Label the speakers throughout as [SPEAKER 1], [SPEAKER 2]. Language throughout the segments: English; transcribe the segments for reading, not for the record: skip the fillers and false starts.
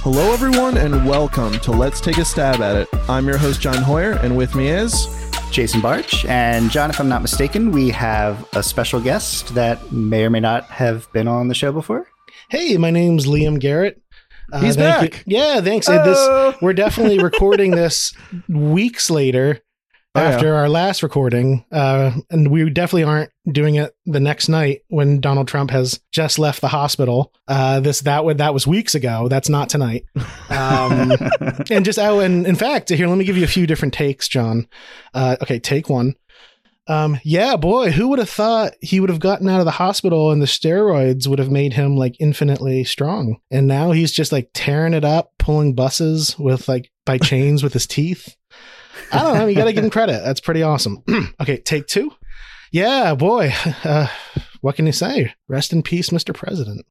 [SPEAKER 1] Hello, everyone, and welcome to Let's Take a Stab at It. I'm your host, John Hoyer, and with me is...
[SPEAKER 2] Jason Barch. And John, if I'm not mistaken, we have a special guest that may or may not have been on the show before.
[SPEAKER 3] Hey, my name's Liam Garrett.
[SPEAKER 1] He's back.
[SPEAKER 3] Yeah, thanks. We're definitely recording this weeks later after our last recording. And we definitely aren't doing it the next night when Donald Trump has just left the hospital. That was weeks ago. That's not tonight. And in fact, here, let me give you a few different takes, John. Okay, take one. Yeah, boy, who would have thought he would have gotten out of the hospital and the steroids would have made him like infinitely strong. And now he's just like tearing it up, pulling buses with like by chains with his teeth. I don't know. You got to give him credit. That's pretty awesome. Okay, take two. Yeah, boy. What can you say? Rest in peace, Mr. President.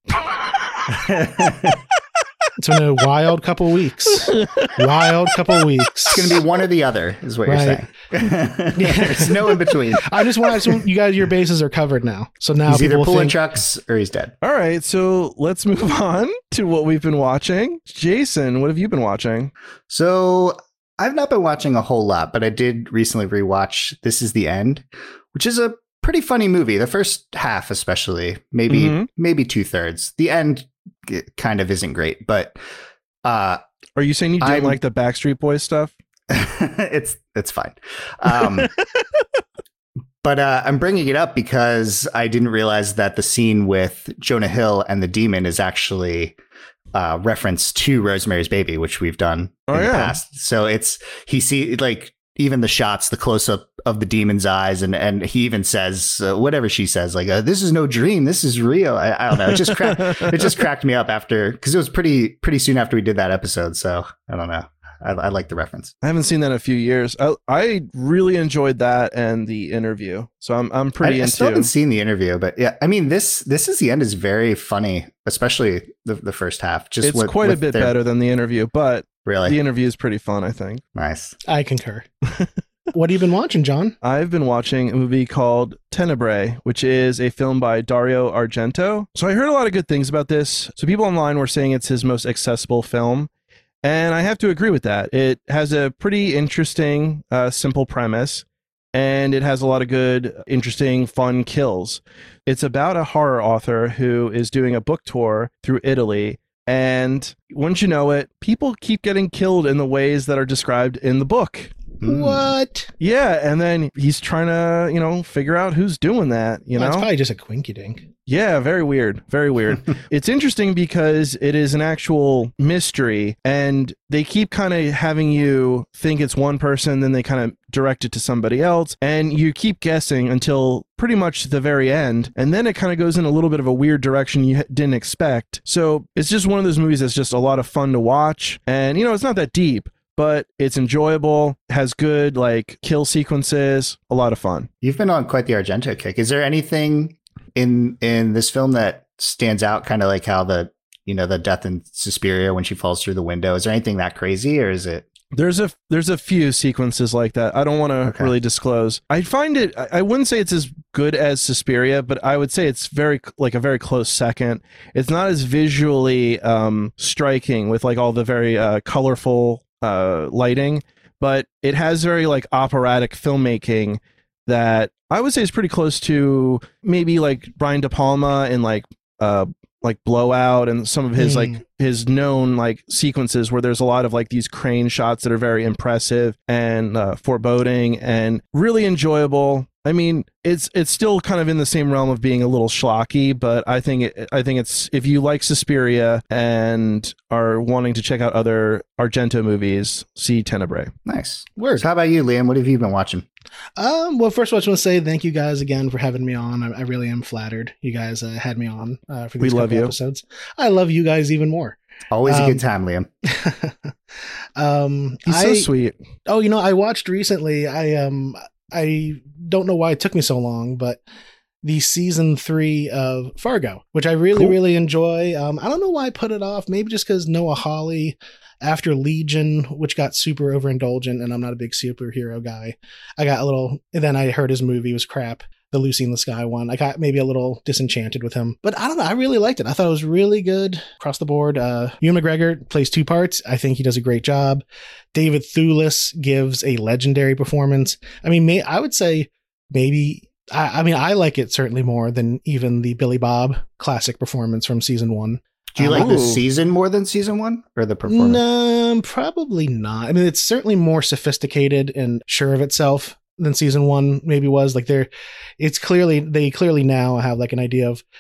[SPEAKER 3] It's been a wild couple weeks. It's
[SPEAKER 2] going to be one or the other, is what you're saying. There's no in between.
[SPEAKER 3] I just want you guys, your bases are covered now. So now
[SPEAKER 2] he's either pulling trucks or he's dead.
[SPEAKER 1] All right, so let's move on to what we've been watching. Jason, what have you been watching?
[SPEAKER 2] So I've not been watching a whole lot, but I did recently rewatch This Is the End, which is a pretty funny movie. The first half, especially, maybe 2/3. The end kind of isn't great, but
[SPEAKER 1] are you saying you didn't like the Backstreet Boys stuff?
[SPEAKER 2] It's fine. But I'm bringing it up because I didn't realize that the scene with Jonah Hill and the demon is actually reference to Rosemary's Baby, which we've done in the past. So he sees like even the shots, the close up of the demon's eyes, and he even says whatever she says, like this is no dream, this is real. I don't know. It just cracked me up after, because it was pretty soon after we did that episode. So I don't know. I like the reference.
[SPEAKER 1] I haven't seen that in a few years. I really enjoyed that and The Interview. So I'm pretty into.
[SPEAKER 2] I still haven't seen The Interview, but yeah, I mean this Is the End is very funny, especially the first half.
[SPEAKER 1] It's quite a bit better than The Interview, but
[SPEAKER 2] really,
[SPEAKER 1] The Interview is pretty fun, I think.
[SPEAKER 2] Nice.
[SPEAKER 3] I concur. What have you been watching, John?
[SPEAKER 1] I've been watching a movie called Tenebrae, which is a film by Dario Argento. So I heard a lot of good things about this. So people online were saying it's his most accessible film. And I have to agree with that. It has a pretty interesting, simple premise, and it has a lot of good, interesting, fun kills. It's about a horror author who is doing a book tour through Italy, and wouldn't you know it, people keep getting killed in the ways that are described in the book.
[SPEAKER 3] What?
[SPEAKER 1] Yeah, and then he's trying to, figure out who's doing that,
[SPEAKER 3] It's probably just a quinky dink.
[SPEAKER 1] Yeah, very weird. Very weird. It's interesting because it is an actual mystery, and they keep kind of having you think it's one person, then they kind of direct it to somebody else, and you keep guessing until pretty much the very end, and then it kind of goes in a little bit of a weird direction you didn't expect. So it's just one of those movies that's just a lot of fun to watch, and, it's not that deep, but it's enjoyable, has good, kill sequences, a lot of fun.
[SPEAKER 2] You've been on quite the Argento kick. Is there anything in this film that stands out, kind of like how the death in Suspiria when she falls through the window? Is there anything that crazy, or is it?
[SPEAKER 1] There's a few sequences like that. I don't want to really disclose. I find it, I wouldn't say it's as good as Suspiria, but I would say it's a very close second. It's not as visually striking with all the very colorful lighting, but it has very operatic filmmaking that I would say is pretty close to maybe Brian De Palma in Blowout and some of his his known sequences where there's a lot of these crane shots that are very impressive and foreboding and really enjoyable. I mean, it's still kind of in the same realm of being a little schlocky, but I think it's, if you like Suspiria and are wanting to check out other Argento movies, see Tenebrae.
[SPEAKER 2] Nice. Word. So how about you, Liam? What have you been watching?
[SPEAKER 3] Well, first of all, I just want to say thank you guys again for having me on. I really am flattered you guys had me on for these couple episodes. I love you guys even more.
[SPEAKER 2] Always a good time, Liam.
[SPEAKER 1] He's so sweet.
[SPEAKER 3] Oh, I watched recently. I don't know why it took me so long, but the season 3 of Fargo, which I really enjoy. I don't know why I put it off. Maybe just because Noah Hawley, after Legion, which got super overindulgent, and I'm not a big superhero guy, I got a little. And then I heard his movie was crap. the Lucy in the Sky one. I got maybe a little disenchanted with him, but I don't know. I really liked it. I thought it was really good across the board. Ewan McGregor plays 2 parts. I think he does a great job. David Thewlis gives a legendary performance. I mean, I would say maybe, I like it certainly more than even the Billy Bob classic performance from season 1.
[SPEAKER 2] Do you like the season more than season 1 or the performance?
[SPEAKER 3] No, probably not. I mean, it's certainly more sophisticated and sure of itself than season 1 maybe was. Like they clearly now have like an idea of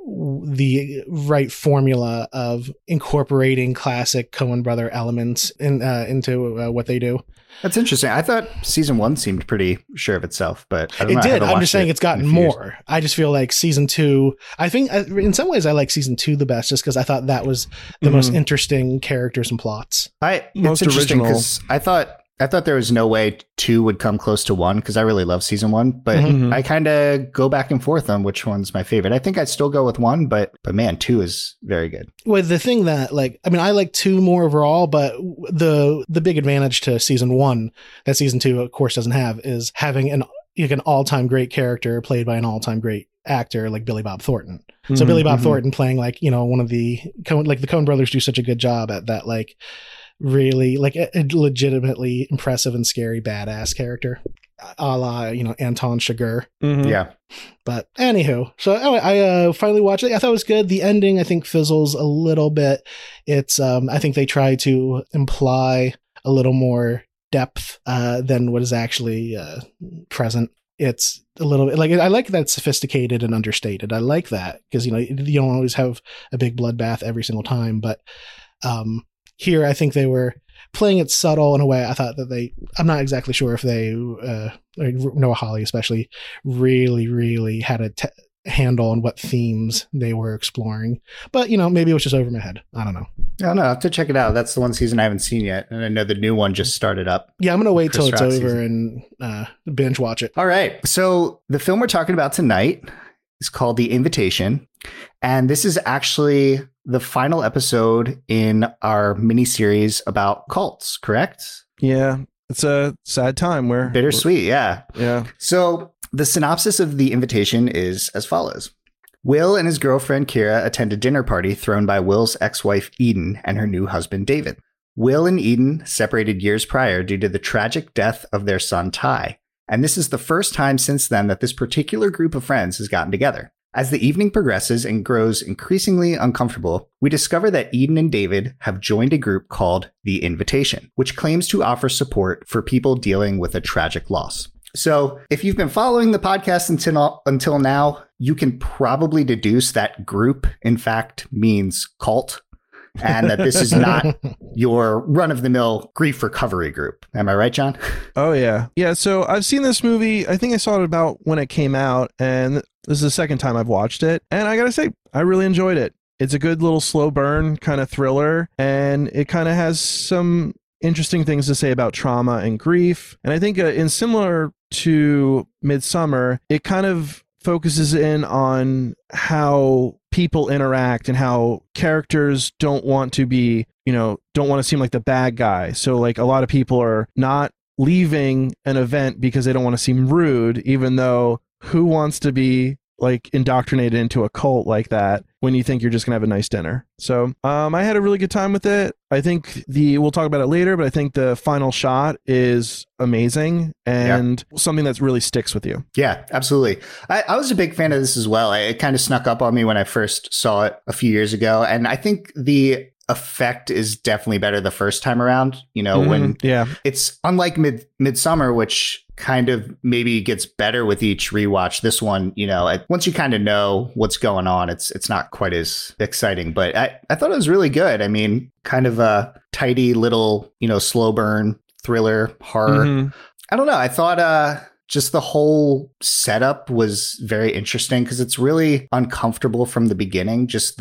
[SPEAKER 3] the right formula of incorporating classic Coen brother elements into what they do.
[SPEAKER 2] That's interesting. I thought season 1 seemed pretty sure of itself, but I don't know.
[SPEAKER 3] It did. I'm just saying it's gotten more. I just feel like season 2, I think in some ways I like season 2 the best, just because I thought that was the most interesting characters and plots.
[SPEAKER 2] It's interesting because I thought there was no way 2 would come close to 1 because I really love season 1, but I kind of go back and forth on which one's my favorite. I think I'd still go with 1, but man, 2 is very good.
[SPEAKER 3] Well, the thing that I like 2 more overall, but the big advantage to season 1 that season 2 of course doesn't have is having an all-time great character played by an all-time great actor like Billy Bob Thornton. So Billy Bob Thornton playing one of the Coen brothers do such a good job at that, really a legitimately impressive and scary badass character, a la Anton Chigurh.
[SPEAKER 2] Yeah.
[SPEAKER 3] But anywho, so I finally watched it. I thought it was good. The ending I think fizzles a little bit. It's I think they try to imply a little more depth than what is actually present. It's a little bit I like that it's sophisticated and understated. I like that because you don't always have a big bloodbath every single time, but here, I think they were playing it subtle in a way. I thought that I'm not exactly sure if they, Noah Hawley especially, really, really had a handle on what themes they were exploring. But, maybe it was just over my head. I don't know.
[SPEAKER 2] I don't know. I have to check it out. That's the one season I haven't seen yet. And I know the new one just started up.
[SPEAKER 3] Yeah, I'm going to wait till it's over and binge watch it.
[SPEAKER 2] All right. So the film we're talking about tonight is called The Invitation. And this is actually the final episode in our mini-series about cults, correct?
[SPEAKER 1] Yeah. It's a sad time.
[SPEAKER 2] Bittersweet, yeah.
[SPEAKER 1] Yeah.
[SPEAKER 2] So the synopsis of The Invitation is as follows. Will and his girlfriend Kira attend a dinner party thrown by Will's ex-wife Eden and her new husband David. Will and Eden separated years prior due to the tragic death of their son Ty. And this is the first time since then that this particular group of friends has gotten together. As the evening progresses and grows increasingly uncomfortable, we discover that Eden and David have joined a group called The Invitation, which claims to offer support for people dealing with a tragic loss. So if you've been following the podcast until now, you can probably deduce that group, in fact, means cult, and that this is not your run-of-the-mill grief recovery group. Am I right, John?
[SPEAKER 1] Oh, yeah. Yeah, so I've seen this movie. I think I saw it about when it came out, and this is the second time I've watched it. And I gotta say, I really enjoyed it. It's a good little slow burn kind of thriller, and it kind of has some interesting things to say about trauma and grief. And I think in similar to Midsommar, it kind of focuses in on how people interact and how characters don't want to be, don't want to seem like the bad guy. So like a lot of people are not leaving an event because they don't want to seem rude, even though who wants to be like indoctrinated into a cult like that when you think you're just gonna have a nice dinner. So I had a really good time with it. I think we'll talk about it later, but I think the final shot is amazing and something that really sticks with you.
[SPEAKER 2] Yeah, absolutely. I was a big fan of this as well. It kind of snuck up on me when I first saw it a few years ago. And I think the effect is definitely better the first time around, when it's unlike Midsommar, which kind of maybe gets better with each rewatch. This one, once you kind of know what's going on, it's not quite as exciting, but I thought it was really good. I mean, kind of a tidy little, slow burn thriller horror. I don't know. I thought, just the whole setup was very interesting because it's really uncomfortable from the beginning. Just the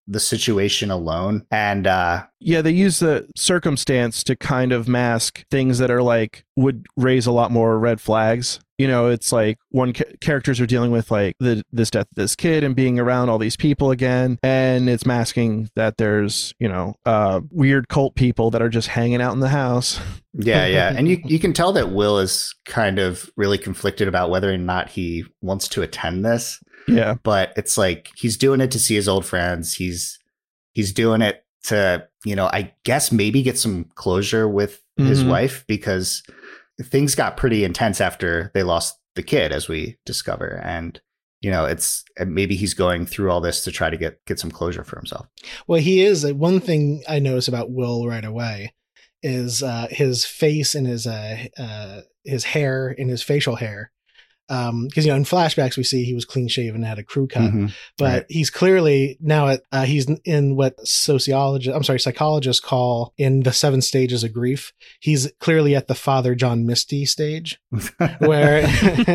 [SPEAKER 2] the situation alone. And
[SPEAKER 1] they use the circumstance to kind of mask things that are like would raise a lot more red flags. You know, it's like characters are dealing with like this death of this kid and being around all these people again, and it's masking that there's, you know, weird cult people that are just hanging out in the house.
[SPEAKER 2] Yeah. And you can tell that Will is kind of really conflicted about whether or not he wants to attend this.
[SPEAKER 1] Yeah.
[SPEAKER 2] But it's like he's doing it to see his old friends. He's doing it to, you know, I guess maybe get some closure with his wife, because things got pretty intense after they lost the kid, as we discover. And, you know, maybe he's going through all this to try to get some closure for himself.
[SPEAKER 3] Well, he is. One thing I notice about Will right away is his face and his hair and his facial hair. Because, you know, in flashbacks, we see he was clean shaven and had a crew cut, but he's clearly now he's in what psychologists call in the 7 stages of grief. He's clearly at the Father John Misty stage, where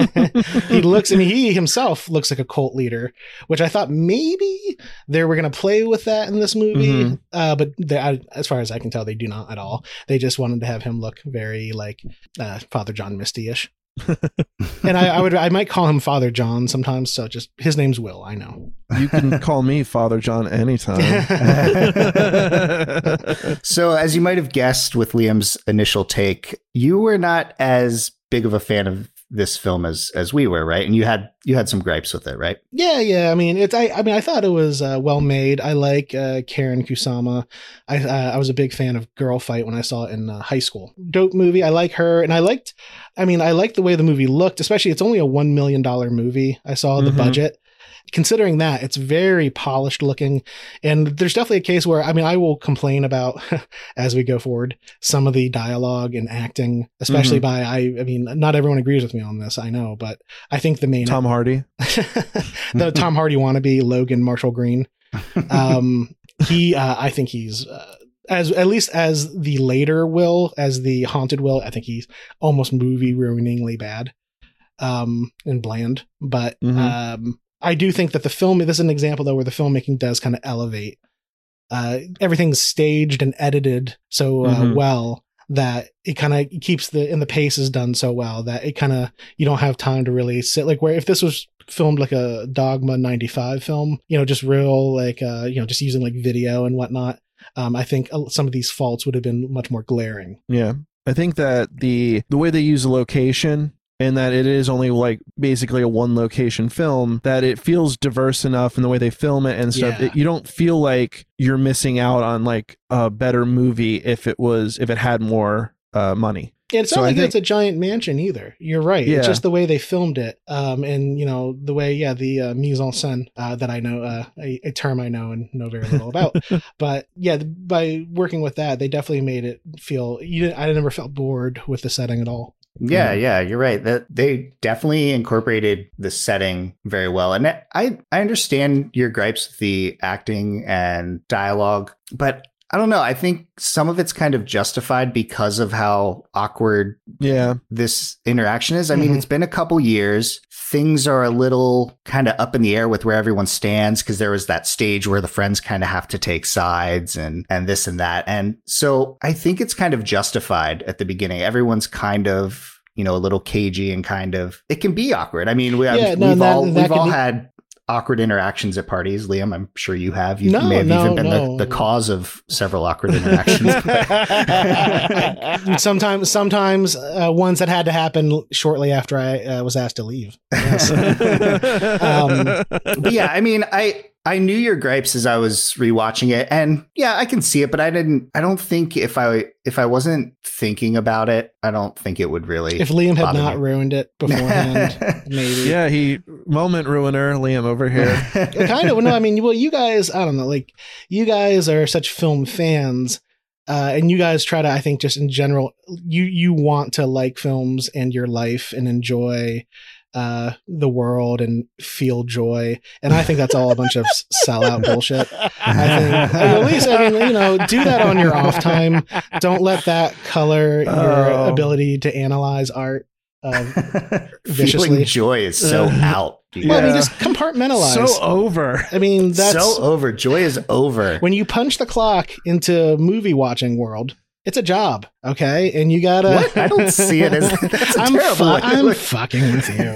[SPEAKER 3] he himself looks like a cult leader, which I thought maybe they were going to play with that in this movie. But as far as I can tell, they do not at all. They just wanted to have him look very like Father John Misty-ish. And I might call him Father John sometimes, so just his name's Will. I know
[SPEAKER 1] you can call me Father John anytime.
[SPEAKER 2] So, as you might have guessed with Liam's initial take, you were not as big of a fan of this film as we were, right? And you had some gripes with it, right?
[SPEAKER 3] Yeah. I mean, I thought it was well made. I like Karen Kusama. I was a big fan of Girl Fight when I saw it in high school. Dope movie. I like her, and I liked the way the movie looked. Especially, it's only a $1 million movie. I saw the budget. Considering that, it's very polished looking, and there's definitely a case where, I will complain about, as we go forward, some of the dialogue and acting, especially not everyone agrees with me on this, I know, but I think the main...
[SPEAKER 1] Tom Hardy.
[SPEAKER 3] The Tom Hardy wannabe, Logan Marshall Green. I think he's... at least as the later Will, as the haunted Will, I think he's almost movie ruiningly bad, and bland, but, I do think that this is an example though where the filmmaking does kind of elevate. Everything's staged and edited so well that it kind of keeps the pace is done so well that it kind of, you don't have time to really sit, like where if this was filmed like a Dogma 95 film, you know, just real like, just using like video and whatnot. I think some of these faults would have been much more glaring.
[SPEAKER 1] Yeah. I think that the way they use the location, and that it is only like basically a 1 location film, that it feels diverse enough in the way they film it and stuff. You don't feel like you're missing out on like a better movie if it had more money.
[SPEAKER 3] Yeah, it's not like it's a giant mansion either. You're right. Yeah. It's just the way they filmed it. And you know, the way, the mise en scène, that I know, a term I know and know very little about. But yeah, by working with that, they definitely made it feel, I never felt bored with the setting at all.
[SPEAKER 2] Yeah, you're right. That they definitely incorporated the setting very well. And I understand your gripes with the acting and dialogue, but I don't know. I think some of it's kind of justified because of how awkward this interaction is. I mean, it's been a couple years. Things are a little kind of up in the air with where everyone stands, because there was that stage where the friends kind of have to take sides and this and that. And so I think it's kind of justified at the beginning. Everyone's kind of, a little cagey and kind of, it can be awkward. I mean, we've all had awkward interactions at parties. Liam, I'm sure you have. You may have even been the cause of several awkward interactions.
[SPEAKER 3] Sometimes ones that had to happen shortly after I was asked to leave. Yes.
[SPEAKER 2] But yeah, I mean, I knew your gripes as I was rewatching it, and yeah, I can see it, but I don't think if I wasn't thinking about it, I don't think it would really.
[SPEAKER 3] If Liam had not ruined it beforehand, maybe.
[SPEAKER 1] Yeah, moment ruiner, Liam over here.
[SPEAKER 3] Kind of. No, I mean, well, you guys, I don't know, like you guys are such film fans. And you guys try to, I think, just in general, you want to like films and your life and enjoy the world and feel joy, and I think that's all a bunch of sellout bullshit. I think at least, do that on your off time. Don't let that color your ability to analyze art viciously.
[SPEAKER 2] Feeling joy is so out.
[SPEAKER 3] Well, I mean, just compartmentalize.
[SPEAKER 1] So over.
[SPEAKER 3] I mean, that's
[SPEAKER 2] so over. Joy is over.
[SPEAKER 3] When you punch the clock into movie watching world, it's a job, okay? And you gotta.
[SPEAKER 2] What? I don't see it as. That's
[SPEAKER 3] I'm fucking with you.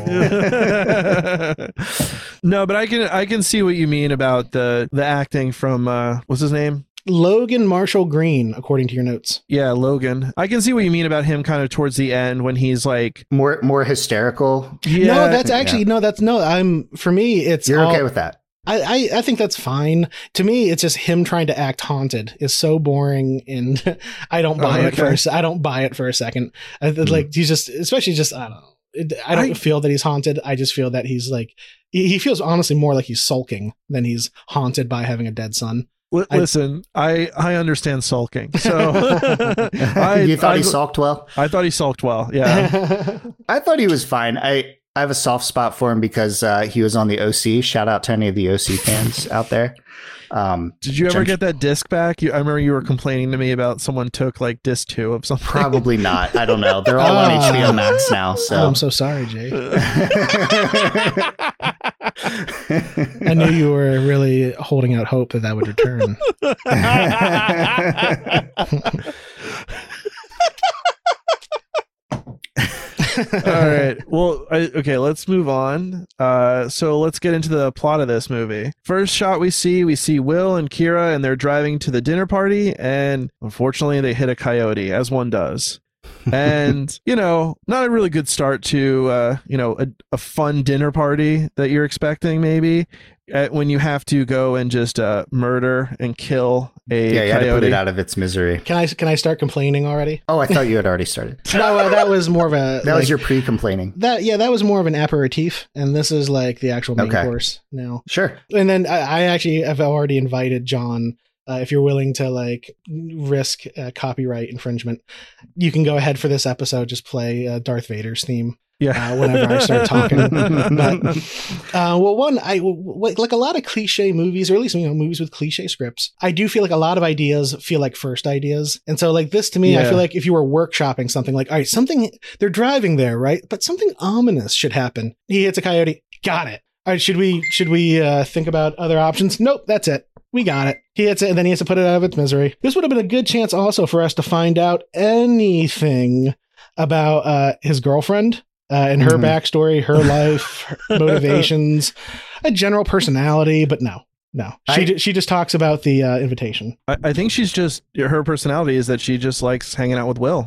[SPEAKER 1] No, but I can see what you mean about the acting from what's his name?
[SPEAKER 3] Logan Marshall Green, according to your notes.
[SPEAKER 1] Yeah, Logan. I can see what you mean about him kind of towards the end when he's like
[SPEAKER 2] more hysterical.
[SPEAKER 3] Yeah. No, that's actually for me, it's
[SPEAKER 2] you're okay with that.
[SPEAKER 3] I think that's fine. To me, it's just him trying to act haunted is so boring, and I don't buy it for a second. Like he's just, especially just, I don't know. I don't feel that he's haunted. I just feel that he's like, he feels honestly more like he's sulking than he's haunted by having a dead son.
[SPEAKER 1] Listen, I understand sulking. So
[SPEAKER 2] you thought he sulked well?
[SPEAKER 1] I thought he sulked well. Yeah.
[SPEAKER 2] I thought he was fine. I have a soft spot for him because he was on the OC. Shout out to any of the OC fans out there.
[SPEAKER 1] Did you ever get that disc back? I remember you were complaining to me about someone took like disc 2 of something.
[SPEAKER 2] Probably not. I don't know. They're all on HBO Max now. So
[SPEAKER 3] I'm so sorry, Jay. I knew you were really holding out hope that would return.
[SPEAKER 1] All right. Well, okay, let's move on. So let's get into the plot of this movie. First shot we see Will and Kira, and they're driving to the dinner party, and unfortunately they hit a coyote, as one does. And, not a really good start to, a fun dinner party that you're expecting, maybe, when you have to go and just murder and kill a coyote.
[SPEAKER 2] You had to put it out of its misery.
[SPEAKER 3] Can I start complaining already?
[SPEAKER 2] Oh, I thought you had already started.
[SPEAKER 3] No, that was more of a...
[SPEAKER 2] That was your pre-complaining.
[SPEAKER 3] That was more of an aperitif, and this is like the actual main course now.
[SPEAKER 2] Sure.
[SPEAKER 3] And then I actually have already invited John. If you're willing to like risk copyright infringement, you can go ahead for this episode. Just play Darth Vader's theme.
[SPEAKER 1] Yeah.
[SPEAKER 3] Whenever I start talking. Like a lot of cliche movies, or at least movies with cliche scripts, I do feel like a lot of ideas feel like first ideas. And so like this to me, I feel like if you were workshopping something, like, all right, they're driving there, right? But something ominous should happen. He hits a coyote. Got it. All right, should we think about other options? Nope, that's it. We got it. He hits it, and then he has to put it out of its misery. This would have been a good chance also for us to find out anything about his girlfriend and her backstory, her life, her motivations, a general personality, but no. She just talks about the invitation.
[SPEAKER 1] I think she's just, her personality is that she just likes hanging out with Will.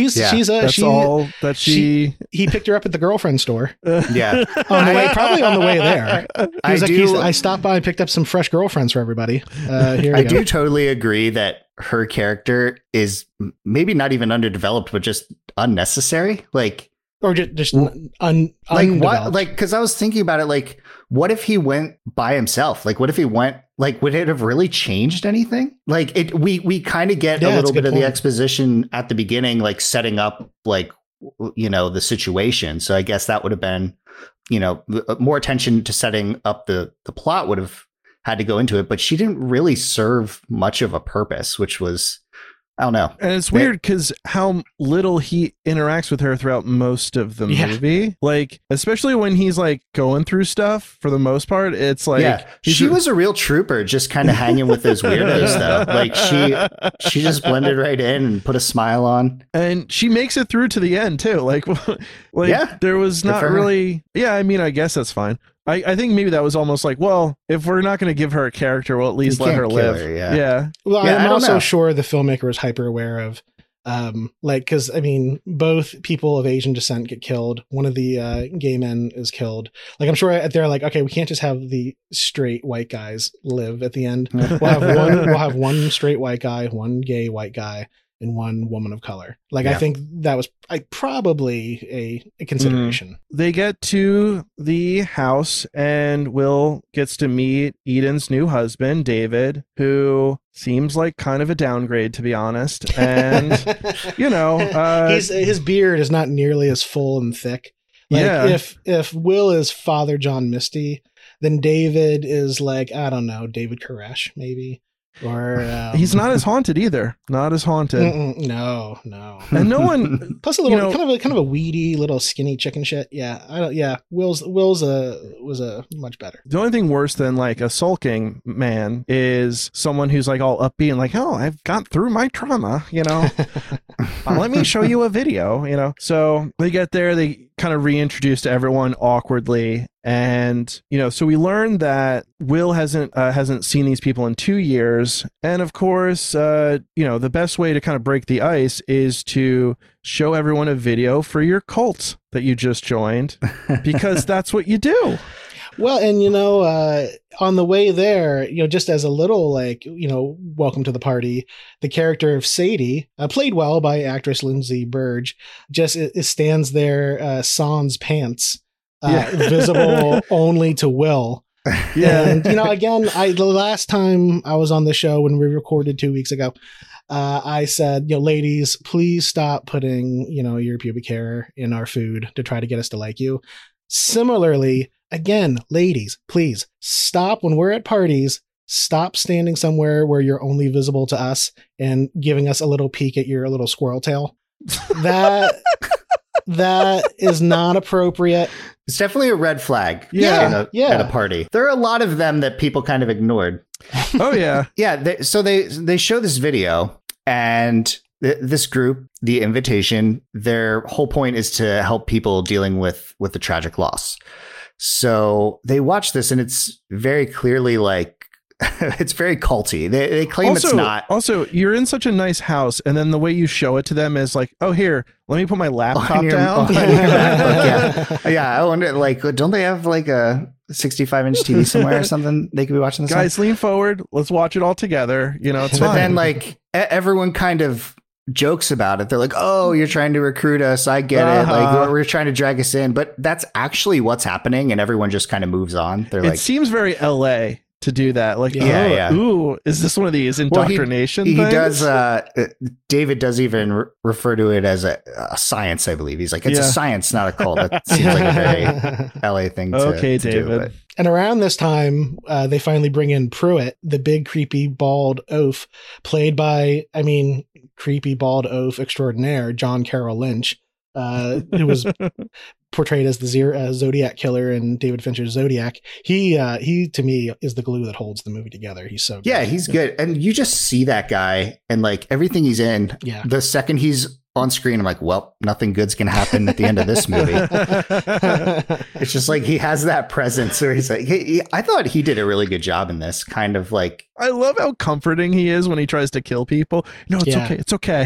[SPEAKER 3] He picked her up at the girlfriend store.
[SPEAKER 2] Yeah.
[SPEAKER 3] Probably on the way there. I stopped by and picked up some fresh girlfriends for everybody. I
[SPEAKER 2] do totally agree that her character is maybe not even underdeveloped, but just unnecessary.
[SPEAKER 3] Or just
[SPEAKER 2] what? Like, because I was thinking about it, like, what if he went by himself? Like, what if he went? Like, would it have really changed anything? Like, we kind of get a little bit of the exposition at the beginning, like setting up, like, the situation. So I guess that would have been, more attention to setting up the plot would have had to go into it. But she didn't really serve much of a purpose, which was. I don't know.
[SPEAKER 1] And it's weird because how little he interacts with her throughout most of the movie. Like, especially when he's like going through stuff for the most part, it's like
[SPEAKER 2] she was a real trooper, just kind of hanging with those weirdos though. Like she just blended right in and put a smile on.
[SPEAKER 1] And she makes it through to the end too. Like there was not really I guess that's fine. I think maybe that was almost like, well, if we're not going to give her a character, we'll at least let her live.
[SPEAKER 3] Well, I'm also sure the filmmaker is hyper aware of, because both people of Asian descent get killed. One of the gay men is killed. Like, I'm sure they're like, okay, we can't just have the straight white guys live at the end. We'll have one straight white guy, one gay white guy, and one woman of color. Like, I think that was probably a consideration.
[SPEAKER 1] They get to the house and Will gets to meet Eden's new husband, David, who seems like kind of a downgrade, to be honest. And,
[SPEAKER 3] his beard is not nearly as full and thick. Like, if Will is Father John Misty, then David is like, I don't know, David Koresh, maybe. Or
[SPEAKER 1] he's not as haunted either. Not as haunted.
[SPEAKER 3] No.
[SPEAKER 1] And no one.
[SPEAKER 3] Plus a little kind of a weedy little skinny chicken shit. Yeah, Will's was a much better.
[SPEAKER 1] The only thing worse than like a sulking man is someone who's like all upbeat and like, oh, I've got through my trauma, let me show you a video, So they get there, they kind of reintroduce to everyone awkwardly. And, so we learned that Will hasn't seen these people in 2 years. And of course, the best way to kind of break the ice is to show everyone a video for your cult that you just joined, because that's what you do.
[SPEAKER 3] Well, and on the way there, just as a little welcome to the party, the character of Sadie, played well by actress Lindsay Burge, just stands there sans pants, visible only to Will. Yeah. And again, the last time I was on the show when we recorded 2 weeks ago, I said, ladies, please stop putting your pubic hair in our food to try to get us to like you. Similarly, again, ladies, please stop when we're at parties. Stop standing somewhere where you're only visible to us and giving us a little peek at your little squirrel tail. That is not appropriate.
[SPEAKER 2] It's definitely a red flag.
[SPEAKER 3] Yeah,
[SPEAKER 2] at a party. There are a lot of them that people kind of ignored.
[SPEAKER 1] Oh yeah,
[SPEAKER 2] yeah. So they show this video, and this group, The Invitation, their whole point is to help people dealing with the tragic loss. So they watch this, and it's very clearly like, it's very culty. They claim it's not.
[SPEAKER 1] Also, you're in such a nice house, and then the way you show it to them is like, oh, here, let me put my laptop down.
[SPEAKER 2] Yeah. I wonder, don't they have like a 65-inch TV somewhere or something they could be watching this?
[SPEAKER 1] Guys, lean forward. Let's watch it all together. It's
[SPEAKER 2] but
[SPEAKER 1] fine.
[SPEAKER 2] Then everyone kind of jokes about it. They're like, oh, you're trying to recruit us. I get it. Like, we're trying to drag us in. But that's actually what's happening, and everyone just kind of moves on.
[SPEAKER 1] It seems very LA to do that. Like, ooh, is this one of these indoctrination things?
[SPEAKER 2] He does. David does even refer to it as a science, I believe. He's like, it's a science, not a cult. That seems like a very LA thing to
[SPEAKER 1] David.
[SPEAKER 2] Do,
[SPEAKER 3] and around this time, they finally bring in Pruitt, the big, creepy, bald oaf, played by, creepy, bald oaf extraordinaire, John Carroll Lynch, who was portrayed as the Zodiac killer in David Fincher's Zodiac. He to me is the glue that holds the movie together. He's so good.
[SPEAKER 2] Yeah, he's good. And you just see that guy and everything he's in. Yeah. The second he's on screen, I'm like, well, nothing good's gonna happen at the end of this movie. It's just like he has that presence where he's like, hey, I thought he did a really good job in this. Kind of like,
[SPEAKER 1] I love how comforting he is when he tries to kill people. No, it's okay. It's okay.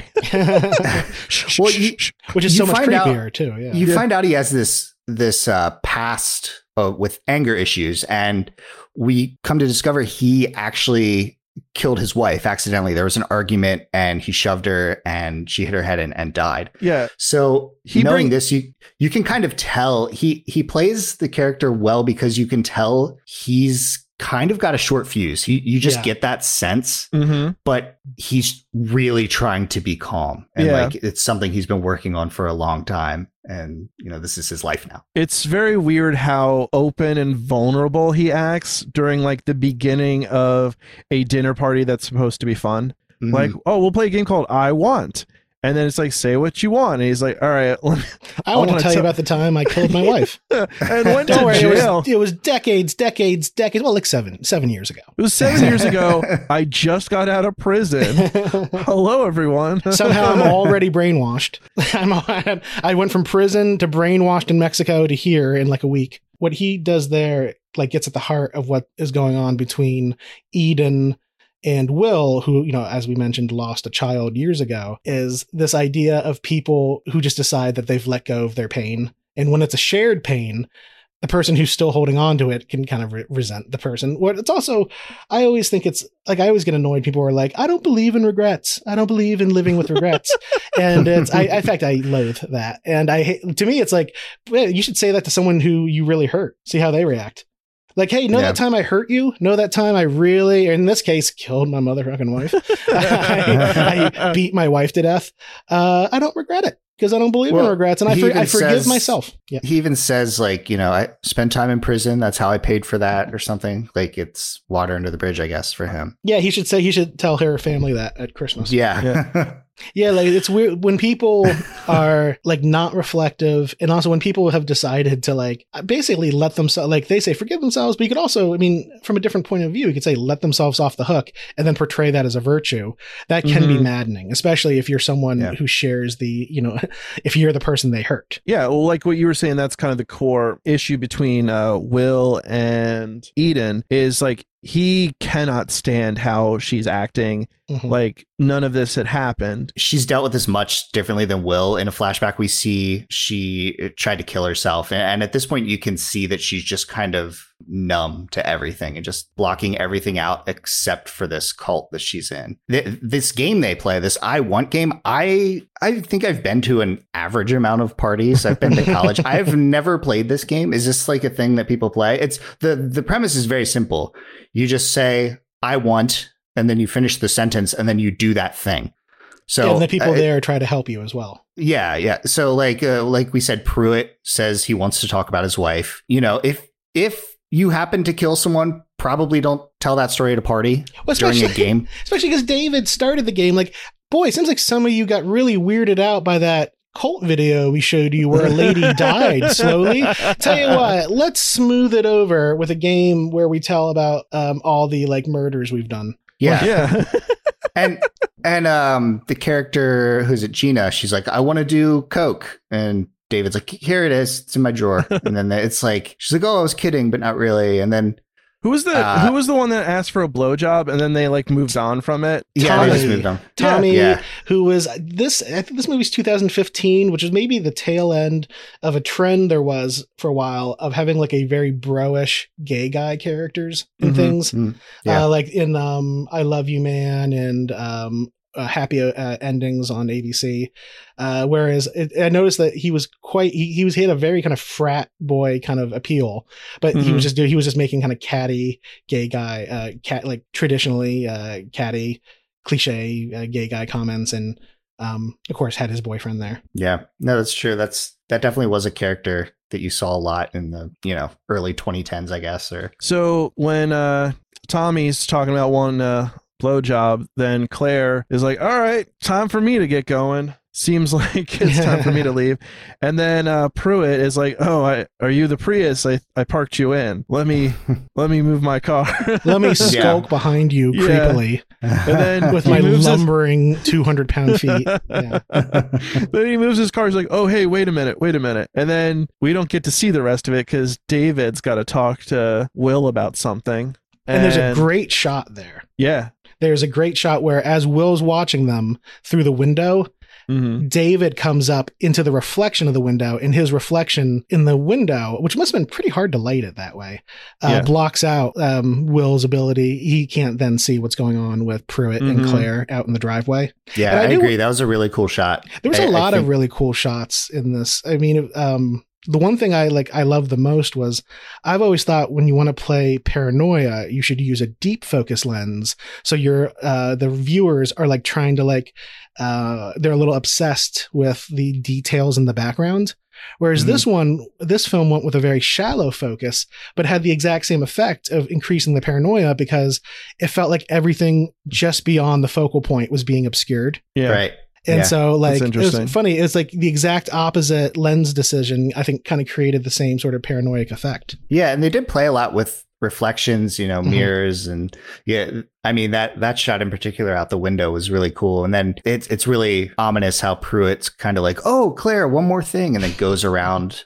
[SPEAKER 3] Which is so much creepier too. Yeah.
[SPEAKER 2] You find out he has this past with anger issues, and we come to discover he actually killed his wife accidentally. There was an argument, and he shoved her, and she hit her head and died.
[SPEAKER 1] Yeah.
[SPEAKER 2] So knowing this, you can kind of tell he plays the character well, because you can tell he's kind of got a short fuse. You just get that sense, but he's really trying to be calm, and it's something he's been working on for a long time. And, this is his life now. It's
[SPEAKER 1] very weird how open and vulnerable he acts during the beginning of a dinner party that's supposed to be fun. Mm-hmm. Like, oh, we'll play a game called I Want. And then it's like, say what you want. And he's like, all right.
[SPEAKER 3] I want to tell you about the time I killed my wife.
[SPEAKER 1] And went to jail.
[SPEAKER 3] It was decades. Well, 7 years ago.
[SPEAKER 1] It was 7 years ago. I just got out of prison. Hello, everyone.
[SPEAKER 3] Somehow I'm already brainwashed. I went from prison to brainwashed in Mexico to here in a week. What he does there gets at the heart of what is going on between Eden and Will, who, as we mentioned, lost a child years ago, is this idea of people who just decide that they've let go of their pain. And when it's a shared pain, the person who's still holding on to it can kind of resent the person. It's also, I always think it's I always get annoyed. People are like, I don't believe in regrets. I don't believe in living with regrets. And in fact, I loathe that. And to me, it's like, well, you should say that to someone who you really hurt. See how they react. Like, hey, that time I hurt you? Know that time I really, in this case, killed my motherfucking wife? I beat my wife to death. I don't regret it. because I don't believe in regrets, and I forgive myself.
[SPEAKER 2] Yeah. He even says, like, I spent time in prison. That's how I paid for that, or something. Like, it's water under the bridge, I guess, for him.
[SPEAKER 3] Yeah, he should tell her family that at Christmas.
[SPEAKER 2] Yeah.
[SPEAKER 3] Yeah, like it's weird when people are like not reflective, and also when people have decided to like basically let themselves, like they say forgive themselves, but you could also, I mean, from a different point of view, you could say let themselves off the hook and then portray that as a virtue. That can be maddening, especially if you're someone who shares the, if you're the person they hurt.
[SPEAKER 1] Yeah, well, like what you were saying, that's kind of the core issue between Will and Eden is like he cannot stand how she's acting. Like none of this had happened.
[SPEAKER 2] She's dealt with this much differently than Will. In a flashback, we see she tried to kill herself. And at this point, you can see that she's just kind of numb to everything and just blocking everything out except for this cult that she's in. This game they play, this I Want game, I think I've been to an average amount of parties. I've been to college. I've never played this game. Is this like a thing that people play? It's the premise is very simple. You just say, I want, and then you finish the sentence, and then you do that thing. So
[SPEAKER 3] and the people there try to help you as well.
[SPEAKER 2] Yeah. So like we said, Pruitt says he wants to talk about his wife. If you happen to kill someone, probably don't tell that story at a party during a game.
[SPEAKER 3] Especially because David started the game. Like, boy, it seems like some of you got really weirded out by that cult video we showed you where a lady died slowly. Tell you what, let's smooth it over with a game where we tell about all the like murders we've done.
[SPEAKER 2] Yeah. and the character who's at Gina, she's like, I want to do coke, and David's like, here it is, it's in my drawer. And then it's like, she's like, oh, I was kidding, but not really. And then
[SPEAKER 1] who was the one that asked for a blowjob and then they like moved on from it?
[SPEAKER 2] Tommy, they just moved on.
[SPEAKER 3] Tommy, who was this? I think this movie's 2015, which is maybe the tail end of a trend there was for a while of having like a very bro-ish gay guy characters and things. Like in I Love You Man and Happy Endings on ABC. Whereas I noticed that he was he had a very kind of frat boy kind of appeal, but he was just making kind of catty gay guy, like traditionally catty cliche gay guy comments, and of course had his boyfriend there.
[SPEAKER 2] Yeah, no, that's true. That definitely was a character that you saw a lot in the early 2010s, I guess. Or
[SPEAKER 1] so when Tommy's talking about one blowjob, then Claire is like, all right, time for me to get going. Seems like it's time for me to leave. And then Pruitt is like, oh, are you the Prius I parked you in? Let me move my car.
[SPEAKER 3] Let me skulk behind you creepily.
[SPEAKER 1] And then
[SPEAKER 3] with my lumbering 200-pound feet. Yeah.
[SPEAKER 1] Then he moves his car. He's like, oh, hey, wait a minute. And then we don't get to see the rest of it because David's got to talk to Will about something.
[SPEAKER 3] And there's a great shot there.
[SPEAKER 1] Yeah.
[SPEAKER 3] There's a great shot where as Will's watching them through the window, David comes up into the reflection of the window, and his reflection in the window, which must have been pretty hard to light it that way, blocks out Will's ability. He can't then see what's going on with Pruitt and Claire out in the driveway.
[SPEAKER 2] Yeah, I agree. That was a really cool shot.
[SPEAKER 3] There was a lot of really cool shots in this. I mean, the one thing I love the most was I've always thought when you want to play paranoia, you should use a deep focus lens. So the viewers are like trying to they're a little obsessed with the details in the background. Whereas this film went with a very shallow focus, but had the exact same effect of increasing the paranoia because it felt like everything just beyond the focal point was being obscured.
[SPEAKER 2] Yeah. Right.
[SPEAKER 3] And so like, it was funny. It's like the exact opposite lens decision, I think, kind of created the same sort of paranoid effect.
[SPEAKER 2] Yeah. And they did play a lot with reflections, mirrors. And I mean, that shot in particular out the window was really cool. And then it's really ominous how Pruitt's kind of like, oh, Claire, one more thing. And then goes around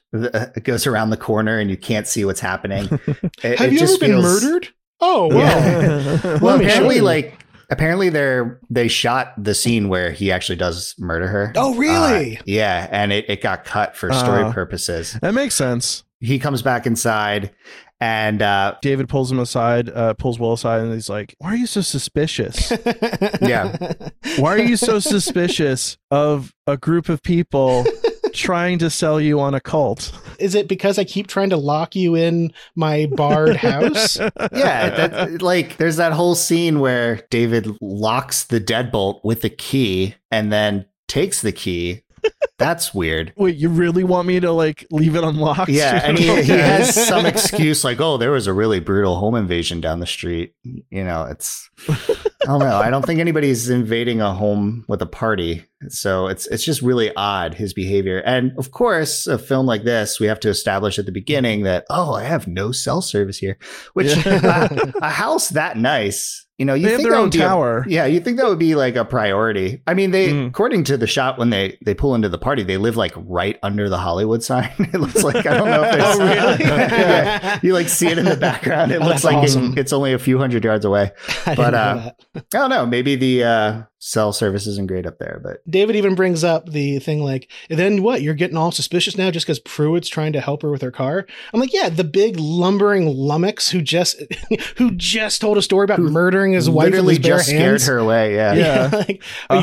[SPEAKER 2] the corner and you can't see what's happening.
[SPEAKER 3] Have you ever been murdered? Oh, wow.
[SPEAKER 2] Yeah. Well, apparently they shot the scene where he actually does murder her.
[SPEAKER 3] Oh, really?
[SPEAKER 2] Yeah. And it got cut for story purposes.
[SPEAKER 1] That makes sense.
[SPEAKER 2] He comes back inside and
[SPEAKER 1] David pulls Will aside, and he's like, why are you so suspicious?
[SPEAKER 2] Yeah.
[SPEAKER 1] Why are you so suspicious of a group of people trying to sell you on a cult?
[SPEAKER 3] Is it because I keep trying to lock you in my barred house?
[SPEAKER 2] Yeah, there's that whole scene where David locks the deadbolt with the key and then takes the key That's weird.
[SPEAKER 1] Wait, you really want me to like leave it unlocked?
[SPEAKER 2] Yeah, and he has some excuse like, oh, there was a really brutal home invasion down the street. You know, it's, I don't know. I don't think anybody's invading a home with a party. So it's just really odd, his behavior. And of course, a film like this, we have to establish at the beginning that, oh, I have no cell service here, which a house that nice. You know,
[SPEAKER 1] they have their own tower.
[SPEAKER 2] You think that would be like a priority. I mean, they, according to the shot when they pull into the party, they live like right under the Hollywood sign. It looks like, I don't know if there's...
[SPEAKER 3] Oh, really?
[SPEAKER 2] Yeah, you like see it in the background. It looks like awesome. It's only a few hundred yards away. But I don't know. Maybe the cell service isn't great up there. But
[SPEAKER 3] David even brings up the thing like, then what? You're getting all suspicious now just because Pruitt's trying to help her with her car? I'm like, yeah, the big lumbering lummox who just told a story about murdering his wife with his bare hands.
[SPEAKER 2] Scared her away. Yeah.
[SPEAKER 3] Like,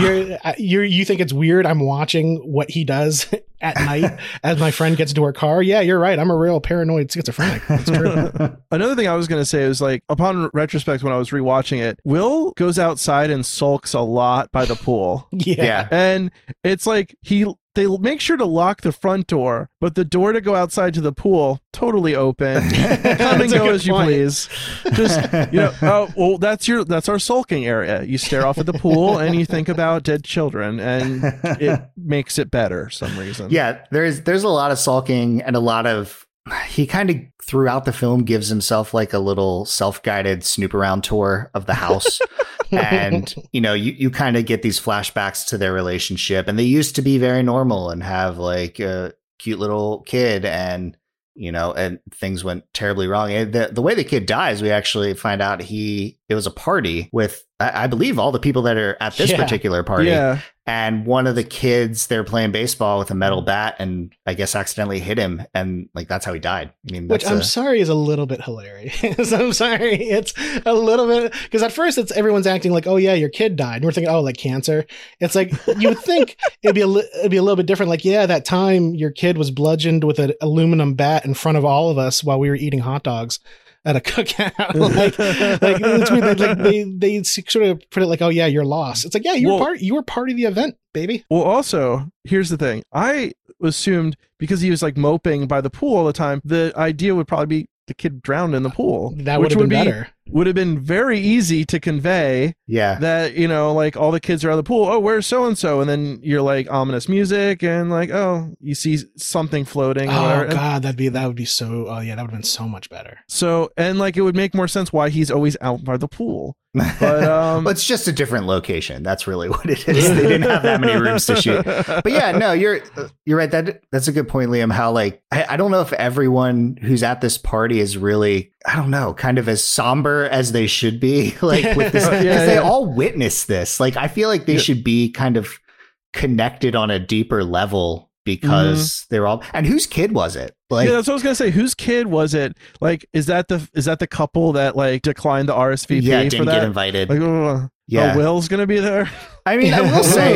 [SPEAKER 3] you think it's weird I'm watching what he does at night as my friend gets into her car? Yeah, you're right. I'm a real paranoid schizophrenic. That's true.
[SPEAKER 1] Another thing I was going to say is like, upon retrospect, when I was rewatching it, Will goes outside and sulks a lot by the pool.
[SPEAKER 3] Yeah.
[SPEAKER 1] And it's like they make sure to lock the front door, but the door to go outside to the pool totally open. Come and go as you please. Just, you know, oh well, that's our sulking area. You stare off at the pool and you think about dead children, and it makes it better for some reason.
[SPEAKER 2] Yeah, there's a lot of sulking and a lot of, he kind of throughout the film gives himself like a little self-guided snoop around tour of the house. And, you know, you kind of get these flashbacks to their relationship, and they used to be very normal and have like a cute little kid, and, you know, and things went terribly wrong. And the way the kid dies, we actually find out it was a party with, I believe, all the people that are at this particular party. Yeah. And one of the kids, they're playing baseball with a metal bat and I guess accidentally hit him. And like, that's how he died. I mean,
[SPEAKER 3] which I'm sorry is a little bit hilarious. I'm sorry. It's a little bit, because at first everyone's acting like, oh yeah, your kid died. And we're thinking, oh, like cancer. It's like, you would think it'd be a little bit different. Like, yeah, that time your kid was bludgeoned with an aluminum bat in front of all of us while we were eating hot dogs at a cookout. like it's weird. Like they sort of put it like, oh yeah, you're lost. It's like, yeah, you were part of the event, baby.
[SPEAKER 1] Well, also, here's the thing. I assumed because he was like moping by the pool all the time, the idea would probably be the kid drowned in the pool.
[SPEAKER 3] That would have been better.
[SPEAKER 1] Would have been very easy to convey.
[SPEAKER 2] Yeah.
[SPEAKER 1] That, you know, like all the kids are out of the pool. Oh, where's so-and-so? And then you're like ominous music and like, oh, you see something floating.
[SPEAKER 3] Oh,
[SPEAKER 1] or
[SPEAKER 3] God, that would be so, oh yeah, that would have been so much better.
[SPEAKER 1] So, and like, it would make more sense why he's always out by the pool. But
[SPEAKER 2] well, it's just a different location. That's really what it is. They didn't have that many rooms to shoot. But yeah, no, you're right. That's a good point, Liam. How like I don't know if everyone who's at this party is really, I don't know, kind of as somber as they should be. Like with this, because they all witness this. Like I feel like they should be kind of connected on a deeper level because they're all. And whose kid was it? Like,
[SPEAKER 1] yeah, that's what I was gonna say. Whose kid was it? Like, is that the couple that like declined the RSVP?
[SPEAKER 2] Yeah, didn't get invited.
[SPEAKER 1] Like, Will's gonna be there.
[SPEAKER 2] I mean, I will say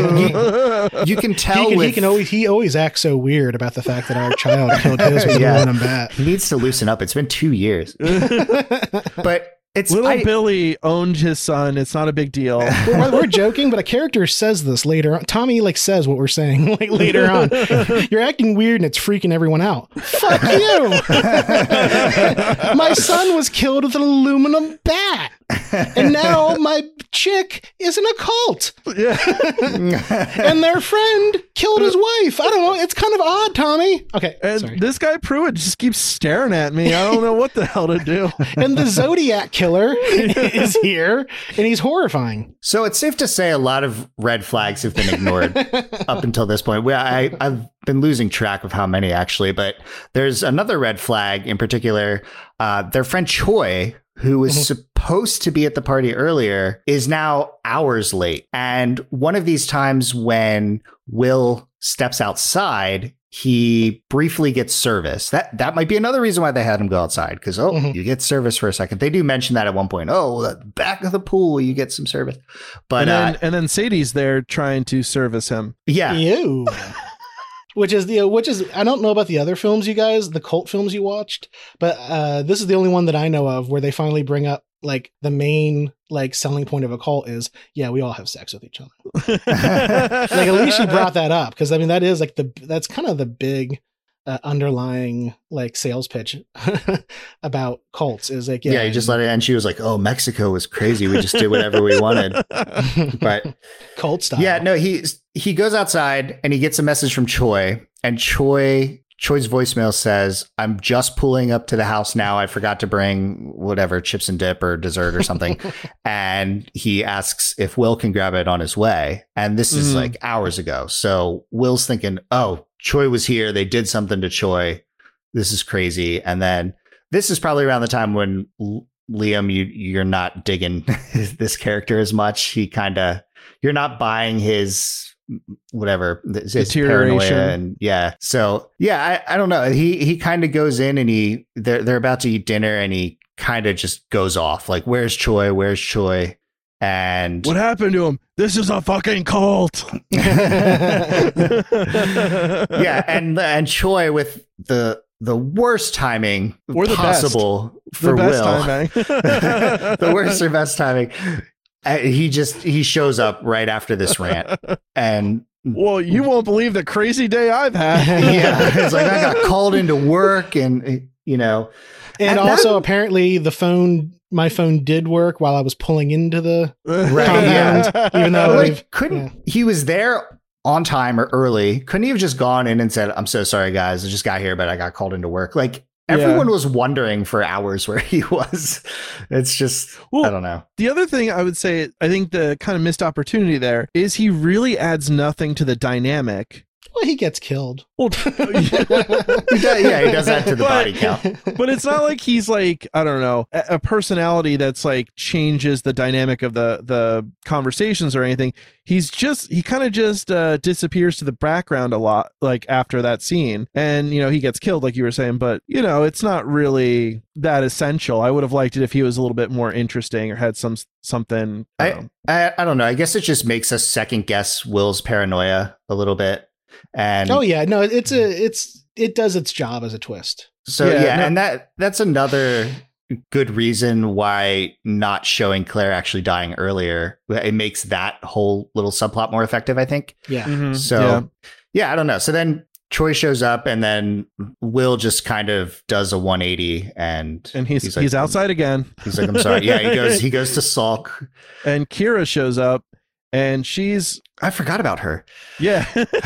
[SPEAKER 2] you can tell
[SPEAKER 3] he always acts so weird about the fact that our child killed his with a aluminum bat.
[SPEAKER 2] He needs to loosen up. It's been 2 years, but.
[SPEAKER 1] Billy owned his son. It's not a big deal.
[SPEAKER 3] We're joking, but a character says this later on. Tommy like says what we're saying like later on. You're acting weird and it's freaking everyone out. Fuck you. My son was killed with an aluminum bat. And now my chick is in a cult.
[SPEAKER 1] Yeah.
[SPEAKER 3] And their friend killed his wife. I don't know. It's kind of odd, Tommy. Okay.
[SPEAKER 1] And
[SPEAKER 3] sorry.
[SPEAKER 1] This guy Pruitt just keeps staring at me. I don't know what the hell to do.
[SPEAKER 3] And the Zodiac killer is here and he's horrifying.
[SPEAKER 2] So it's safe to say a lot of red flags have been ignored up until this point. I've been losing track of how many actually, but there's another red flag in particular. Their friend Choi, who was supposed to be at the party earlier, is now hours late. And one of these times when Will steps outside, he briefly gets service. That might be another reason why they had him go outside, because, you get service for a second. They do mention that at one point. Oh, back of the pool, you get some service. But
[SPEAKER 1] and then Sadie's there trying to service him.
[SPEAKER 2] Yeah.
[SPEAKER 3] Ew. Which is I don't know about the other films, you guys, the cult films you watched, but this is the only one that I know of where they finally bring up like the main like selling point of a cult is, yeah, we all have sex with each other. Like at least she brought that up, because I mean that is like that's kind of the big underlying like sales pitch about cults is like,
[SPEAKER 2] yeah, you just let it. And she was like, "Oh, Mexico was crazy. We just did whatever we wanted." But
[SPEAKER 3] cult style.
[SPEAKER 2] Yeah, no, he goes outside and he gets a message from Choi, and Choi's voicemail says, "I'm just pulling up to the house now. I forgot to bring whatever, chips and dip or dessert or something." And he asks if Will can grab it on his way. And this is like hours ago. So Will's thinking, oh, Choi was here. They did something to Choi. This is crazy. And then this is probably around the time when Liam, you're not digging this character as much. You're not buying his whatever, his paranoia, and so I don't know. He kind of goes in and they're about to eat dinner and he kind of just goes off like, where's Choi? And
[SPEAKER 1] what happened to him? This is a fucking cult.
[SPEAKER 2] Yeah, and Choi with the worst timing
[SPEAKER 1] or the
[SPEAKER 2] possible
[SPEAKER 1] best.
[SPEAKER 2] For
[SPEAKER 1] the best
[SPEAKER 2] Will.
[SPEAKER 1] Timing.
[SPEAKER 2] The worst or best timing. He shows up right after this rant, and
[SPEAKER 1] well, you won't believe the crazy day I've had.
[SPEAKER 2] Yeah, it's like I got called into work, and
[SPEAKER 3] and also apparently my phone did work while I was pulling into the
[SPEAKER 2] compound,
[SPEAKER 3] even though
[SPEAKER 2] he was there on time or early. Couldn't he have just gone in and said, "I'm so sorry, guys, I just got here, but I got called into work"? Like everyone was wondering for hours where he was. It's just, I don't know.
[SPEAKER 1] The other thing I would say, I think the kind of missed opportunity there is he really adds nothing to the dynamic.
[SPEAKER 3] Well, he gets killed.
[SPEAKER 1] Well,
[SPEAKER 2] he does that to the body count.
[SPEAKER 1] But it's not like he's like, I don't know, a personality that's like changes the dynamic of the conversations or anything. He kind of just disappears to the background a lot, like after that scene. And, he gets killed, like you were saying, but, it's not really that essential. I would have liked it if he was a little bit more interesting or had something.
[SPEAKER 2] I don't know. I guess it just makes us second guess Will's paranoia a little bit. And
[SPEAKER 3] it does its job as a twist.
[SPEAKER 2] So and that's another good reason why not showing Claire actually dying earlier, it makes that whole little subplot more effective, I think.
[SPEAKER 3] Yeah.
[SPEAKER 1] Mm-hmm.
[SPEAKER 2] So I don't know. So then Choi shows up and then Will just kind of does a 180 and
[SPEAKER 1] he's outside again.
[SPEAKER 2] He's like, "I'm sorry." Yeah, he goes to sulk.
[SPEAKER 1] And Kira shows up and
[SPEAKER 2] I forgot about her.
[SPEAKER 1] Yeah.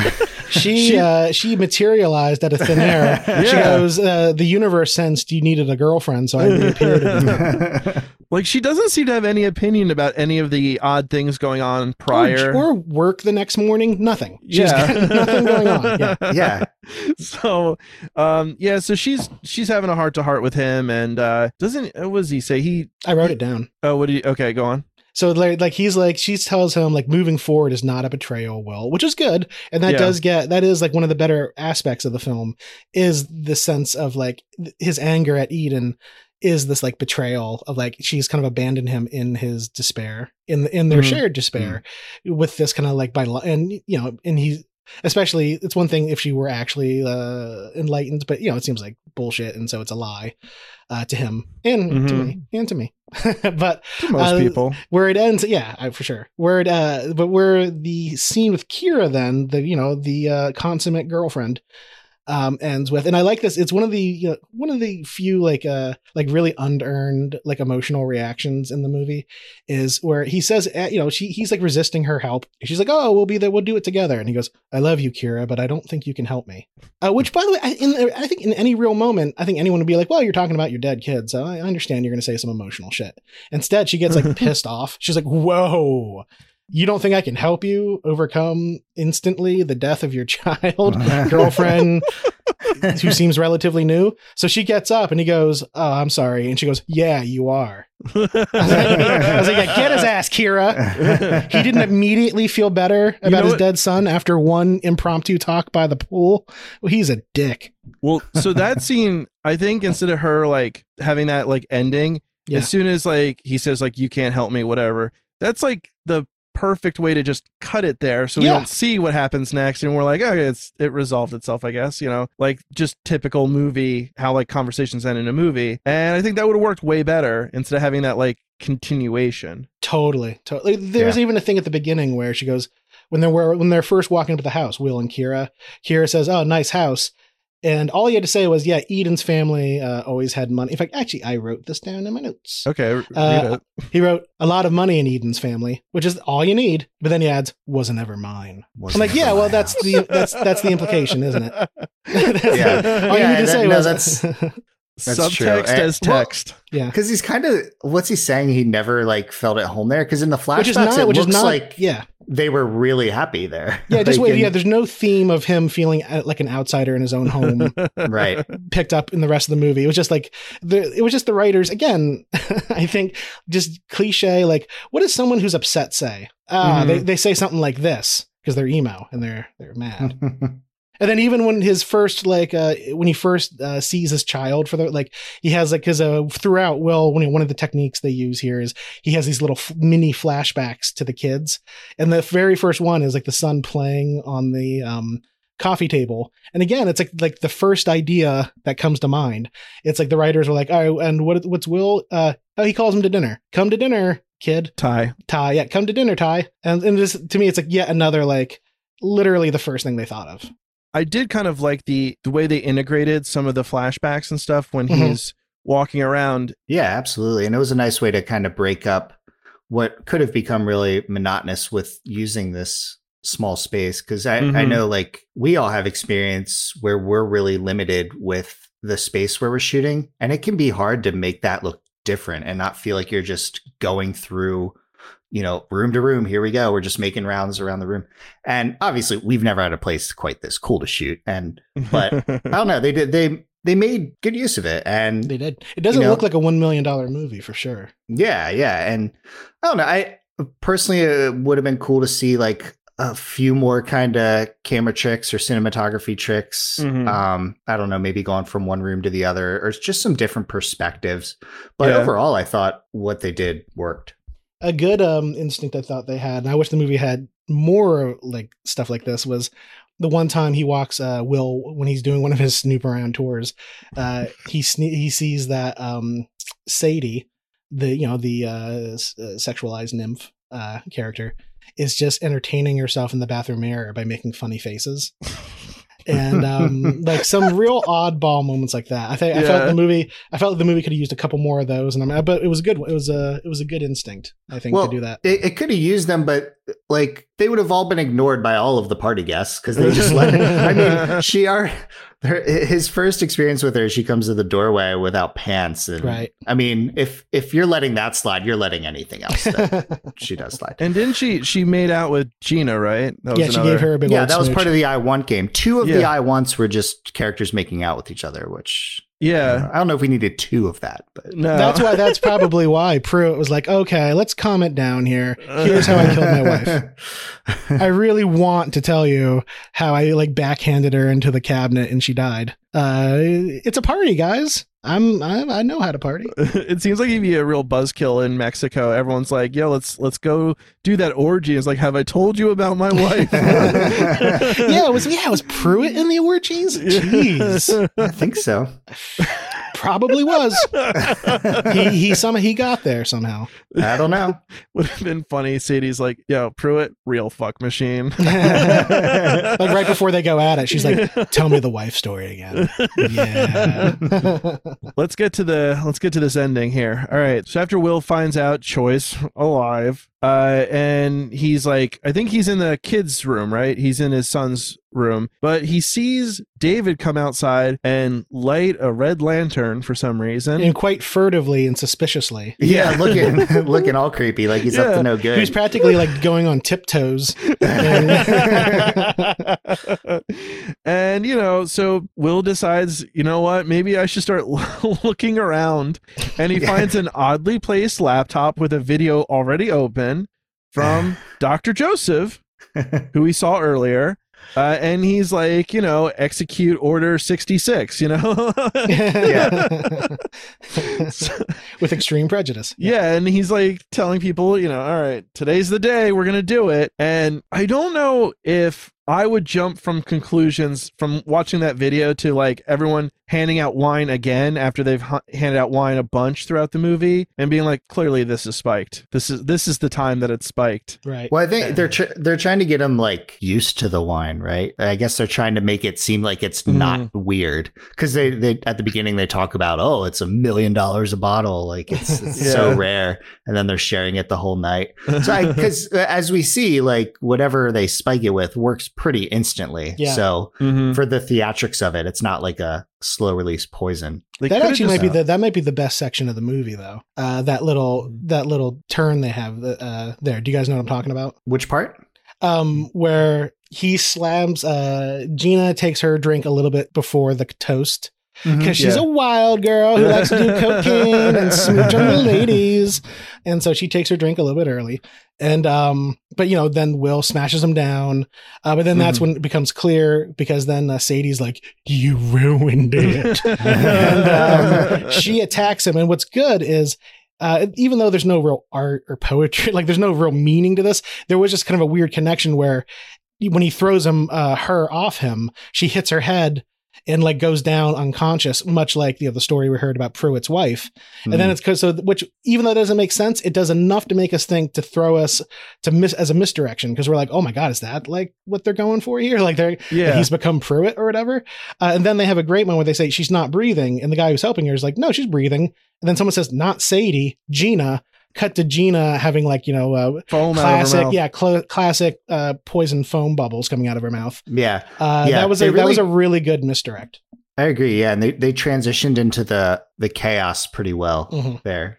[SPEAKER 3] She materialized out of thin air. She goes, the universe sensed you needed a girlfriend, so I reappeared.
[SPEAKER 1] Like, she doesn't seem to have any opinion about any of the odd things going on prior.
[SPEAKER 3] Or work the next morning. Nothing. She's got nothing going on.
[SPEAKER 2] Yeah.
[SPEAKER 1] So, so she's having a heart-to-heart with him, and what does he say?
[SPEAKER 3] I wrote it down.
[SPEAKER 1] Oh, okay, go on.
[SPEAKER 3] So she tells him like moving forward is not a betrayal, Will, which is good. And that is like one of the better aspects of the film is the sense of like his anger at Eden is this like betrayal of like, she's kind of abandoned him in his despair, in their shared despair with this kind of like and he, especially it's one thing if she were actually enlightened, but it seems like bullshit. And so it's a lie to him and to me. But
[SPEAKER 1] to most people,
[SPEAKER 3] where it ends, for sure. Where the scene with Kira, then the consummate girlfriend, ends with, and I like this. It's one of the few like really unearned like emotional reactions in the movie is where he says, he's like resisting her help. She's like, "Oh, we'll be there. We'll do it together." And he goes, "I love you, Kira, but I don't think you can help me." Which, by the way, I think in any real moment, I think anyone would be like, "Well, you're talking about your dead kid, so I understand you're going to say some emotional shit." Instead, she gets like pissed off. She's like, "Whoa. You don't think I can help you overcome instantly the death of your child, girlfriend, who seems relatively new?" So she gets up and he goes, "Oh, I'm sorry." And she goes, "Yeah, you are." I was like, "Yeah, get his ass, Kira." He didn't immediately feel better about his dead son after one impromptu talk by the pool. Well, he's a dick.
[SPEAKER 1] Well, so that scene, I think instead of her like having that like ending, as soon as like he says like, "You can't help me," whatever, that's like the perfect way to just cut it there so we don't see what happens next, and we're like, okay, it resolved itself, I guess, like just typical movie, how like conversations end in a movie. And I think that would have worked way better instead of having that like continuation.
[SPEAKER 3] Totally. There's even a thing at the beginning where she goes, when they're first walking up to the house, Will and Kira says, "Oh, nice house." And all he had to say was, yeah, Eden's family always had money. In fact, actually, I wrote this down in my notes.
[SPEAKER 1] Okay, read it.
[SPEAKER 3] He wrote, a lot of money in Eden's family, which is all you need. But then he adds, wasn't ever mine. I'm like, yeah, well, that's the implication, isn't it? All you need to say was...
[SPEAKER 2] That's
[SPEAKER 1] subtext
[SPEAKER 2] true.
[SPEAKER 1] as text.
[SPEAKER 3] Yeah.
[SPEAKER 2] Because he's kind of, what's he saying? He never like felt at home there. Because in the flashbacks, it looks like they were really happy there.
[SPEAKER 3] Yeah, just there's no theme of him feeling like an outsider in his own home.
[SPEAKER 2] Right.
[SPEAKER 3] Picked up in the rest of the movie. It was just like, it was just the writers, again, I think, just cliche, like, what does someone who's upset say? They say something like this because they're emo and they're mad. And then even when his first, when he first sees his child for he has because throughout, one of the techniques they use here is he has these little mini flashbacks to the kids. And the very first one is like the son playing on the coffee table. And again, it's like the first idea that comes to mind. It's like the writers were like, all right, and what's Will? He calls him to dinner. Come to dinner, kid.
[SPEAKER 1] Ty.
[SPEAKER 3] Yeah. Come to dinner, Ty. And this, to me, it's like yet another, literally the first thing they thought of.
[SPEAKER 1] I did kind of like the way they integrated some of the flashbacks and stuff when he's walking around.
[SPEAKER 2] Yeah, absolutely. And it was a nice way to kind of break up what could have become really monotonous with using this small space. Because I know we all have experience where we're really limited with the space where we're shooting. And it can be hard to make that look different and not feel like you're just going through room to room. Here we go. We're just making rounds around the room. And obviously we've never had a place quite this cool to shoot. But I don't know. They made good use of it. And
[SPEAKER 3] they did. It doesn't look like a $1 million movie for sure.
[SPEAKER 2] Yeah. Yeah. And I don't know. I personally, it would have been cool to see a few more kind of camera tricks or cinematography tricks. I don't know, maybe going from one room to the other or just some different perspectives. But overall, I thought what they did worked.
[SPEAKER 3] A good instinct I thought they had, and I wish the movie had more stuff like this, was the one time he walks Will when he's doing one of his snoop around tours. He sees that Sadie, the sexualized nymph character, is just entertaining herself in the bathroom mirror by making funny faces. And some real oddball moments like that. I felt the movie could have used a couple more of those, but it was good. It was a good instinct, I think, to do that.
[SPEAKER 2] It could have used them, but they would have all been ignored by all of the party guests because they just let it. His first experience with her, she comes to the doorway without pants, and
[SPEAKER 3] right.
[SPEAKER 2] I mean, if you're letting that slide, you're letting anything else that she does slide.
[SPEAKER 1] And didn't she made out with Gina, right?
[SPEAKER 3] She gave her a big
[SPEAKER 2] that was
[SPEAKER 3] smooch.
[SPEAKER 2] part of the I Want game. Two of the I Wants were just characters making out with each other, which I don't know if we needed two of that, but
[SPEAKER 1] no.
[SPEAKER 3] That's probably why Pruitt was like, okay, let's calm it down here. Here's how I killed my wife. I really want to tell you how I backhanded her into the cabinet and she died. It's a party, guys. I know how to party.
[SPEAKER 1] It seems like he'd be a real buzzkill in Mexico. Everyone's like, yo, let's go do that orgy. It's like, have I told you about my wife?
[SPEAKER 3] It was Pruitt in the orgies? Jeez.
[SPEAKER 2] I think so.
[SPEAKER 3] Probably was. He got there somehow.
[SPEAKER 2] I don't know.
[SPEAKER 1] Would have been funny. Sadie's like, yo, Pruitt, real fuck machine.
[SPEAKER 3] Right before they go at it, she's like, tell me the wife story again. Yeah.
[SPEAKER 1] Let's get to this ending here. All right. So after Will finds out Choi's alive, and he's like, I think he's in the kid's room, right? He's in his son's room, but he sees David come outside and light a red lantern for some reason.
[SPEAKER 3] And quite furtively and suspiciously.
[SPEAKER 2] Yeah, looking all creepy, like he's up to no good.
[SPEAKER 3] He's practically going on tiptoes.
[SPEAKER 1] And, so Will decides, you know what, maybe I should start looking around. And he finds an oddly placed laptop with a video already open from Dr. Joseph, who we saw earlier. And he's like, execute order 66,
[SPEAKER 3] with extreme prejudice.
[SPEAKER 1] Yeah. And he's like telling people, all right, today's the day, we're going to do it. And I don't know if I would jump from conclusions from watching that video to like everyone handing out wine again after they've handed out wine a bunch throughout the movie and being like, clearly this is spiked. This is the time that it's spiked.
[SPEAKER 3] Right.
[SPEAKER 2] Well, I think they're trying to get them like used to the wine, right? I guess they're trying to make it seem like it's not weird because they at the beginning they talk about, oh, it's $1 million a bottle, like it's so rare, and then they're sharing it the whole night. So because as we see, like whatever they spike it with works pretty instantly. Yeah. So for the theatrics of it, it's not like a slow release poison.
[SPEAKER 3] That actually might be the best section of the movie, though. That little turn they have there. Do you guys know what I'm talking about?
[SPEAKER 2] Which part?
[SPEAKER 3] Where he slams. Gina takes her drink a little bit before the toast. Because she's a wild girl who likes to do cocaine and smooch on the ladies. And so she takes her drink a little bit early. And, but then Will smashes him down. But then that's when it becomes clear because then Sadie's like, you ruined it. And she attacks him. And what's good is, even though there's no real art or poetry, like there's no real meaning to this, there was just kind of a weird connection where when he throws her off him, she hits her head and like goes down unconscious, much like the story we heard about Pruitt's wife. And then it's which even though it doesn't make sense, it does enough to make us think, to throw us as a misdirection. Because we're like, oh my God, is that like what they're going for here? Like he's become Pruitt or whatever. And then they have a great moment where they say she's not breathing. And the guy who's helping her is like, no, she's breathing. And then someone says, not Sadie, Gina. Cut to Gina having like,
[SPEAKER 1] foam
[SPEAKER 3] classic poison foam bubbles coming out of her mouth.
[SPEAKER 2] Yeah.
[SPEAKER 3] That was a really good misdirect.
[SPEAKER 2] I agree. Yeah. And they transitioned into the chaos pretty well there.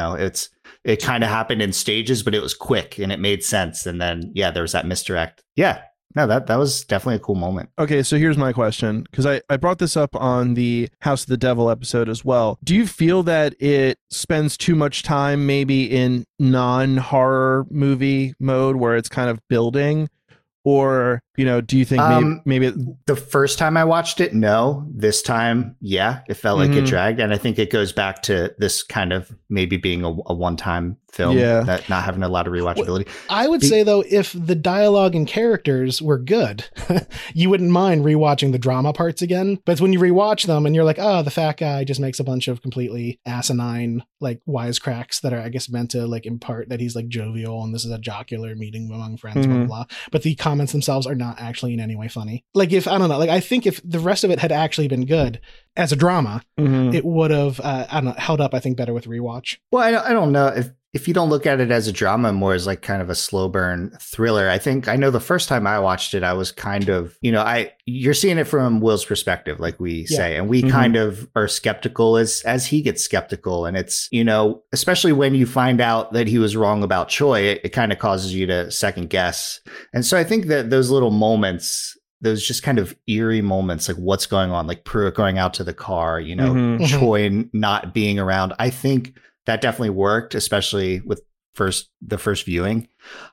[SPEAKER 2] It kind of happened in stages, but it was quick and it made sense. And then, there was that misdirect. Yeah. No, that was definitely a cool moment.
[SPEAKER 1] Okay, so here's my question, because I brought this up on the House of the Devil episode as well. Do you feel that it spends too much time maybe in non-horror movie mode where it's kind of building? Or, do you think maybe
[SPEAKER 2] the first time I watched it, no. This time, yeah, it felt like it dragged. And I think it goes back to this kind of maybe being a one-time film, that not having a lot of rewatchability.
[SPEAKER 3] I would say, though, if the dialogue and characters were good, you wouldn't mind rewatching the drama parts again. But it's when you rewatch them and you're like, oh, the fat guy just makes a bunch of completely asinine, like, wisecracks that are, I guess, meant to, like, impart that he's, like, jovial and this is a jocular meeting among friends, blah, blah, blah. But the comments themselves are not actually in any way funny. Like, if, I don't know, like, I think if the rest of it had actually been good as a drama, it would have, held up, I think, better with rewatch.
[SPEAKER 2] Well, I don't know if you don't look at it as a drama, more as like kind of a slow burn thriller. I know the first time I watched it, I was kind of, you're seeing it from Will's perspective, like we say, and we kind of are skeptical as he gets skeptical. And it's, especially when you find out that he was wrong about Choi, it kind of causes you to second guess. And so I think that those little moments, those just kind of eerie moments, like what's going on, like Pruitt going out to the car, Choi not being around. I think that definitely worked, especially with the first viewing.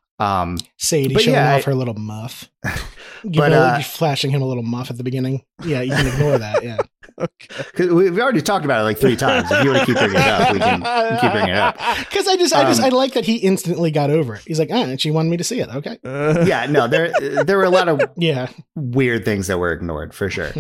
[SPEAKER 3] Sadie showing off her little muff. Flashing him a little muff at the beginning. Yeah, you can ignore that. Yeah.
[SPEAKER 2] Okay. We've already talked about it like 3 times. If you want to keep bringing it up, we can keep bringing it up.
[SPEAKER 3] Because I like that he instantly got over it. He's like, and she wanted me to see it. Okay.
[SPEAKER 2] There were a lot of weird things that were ignored for sure.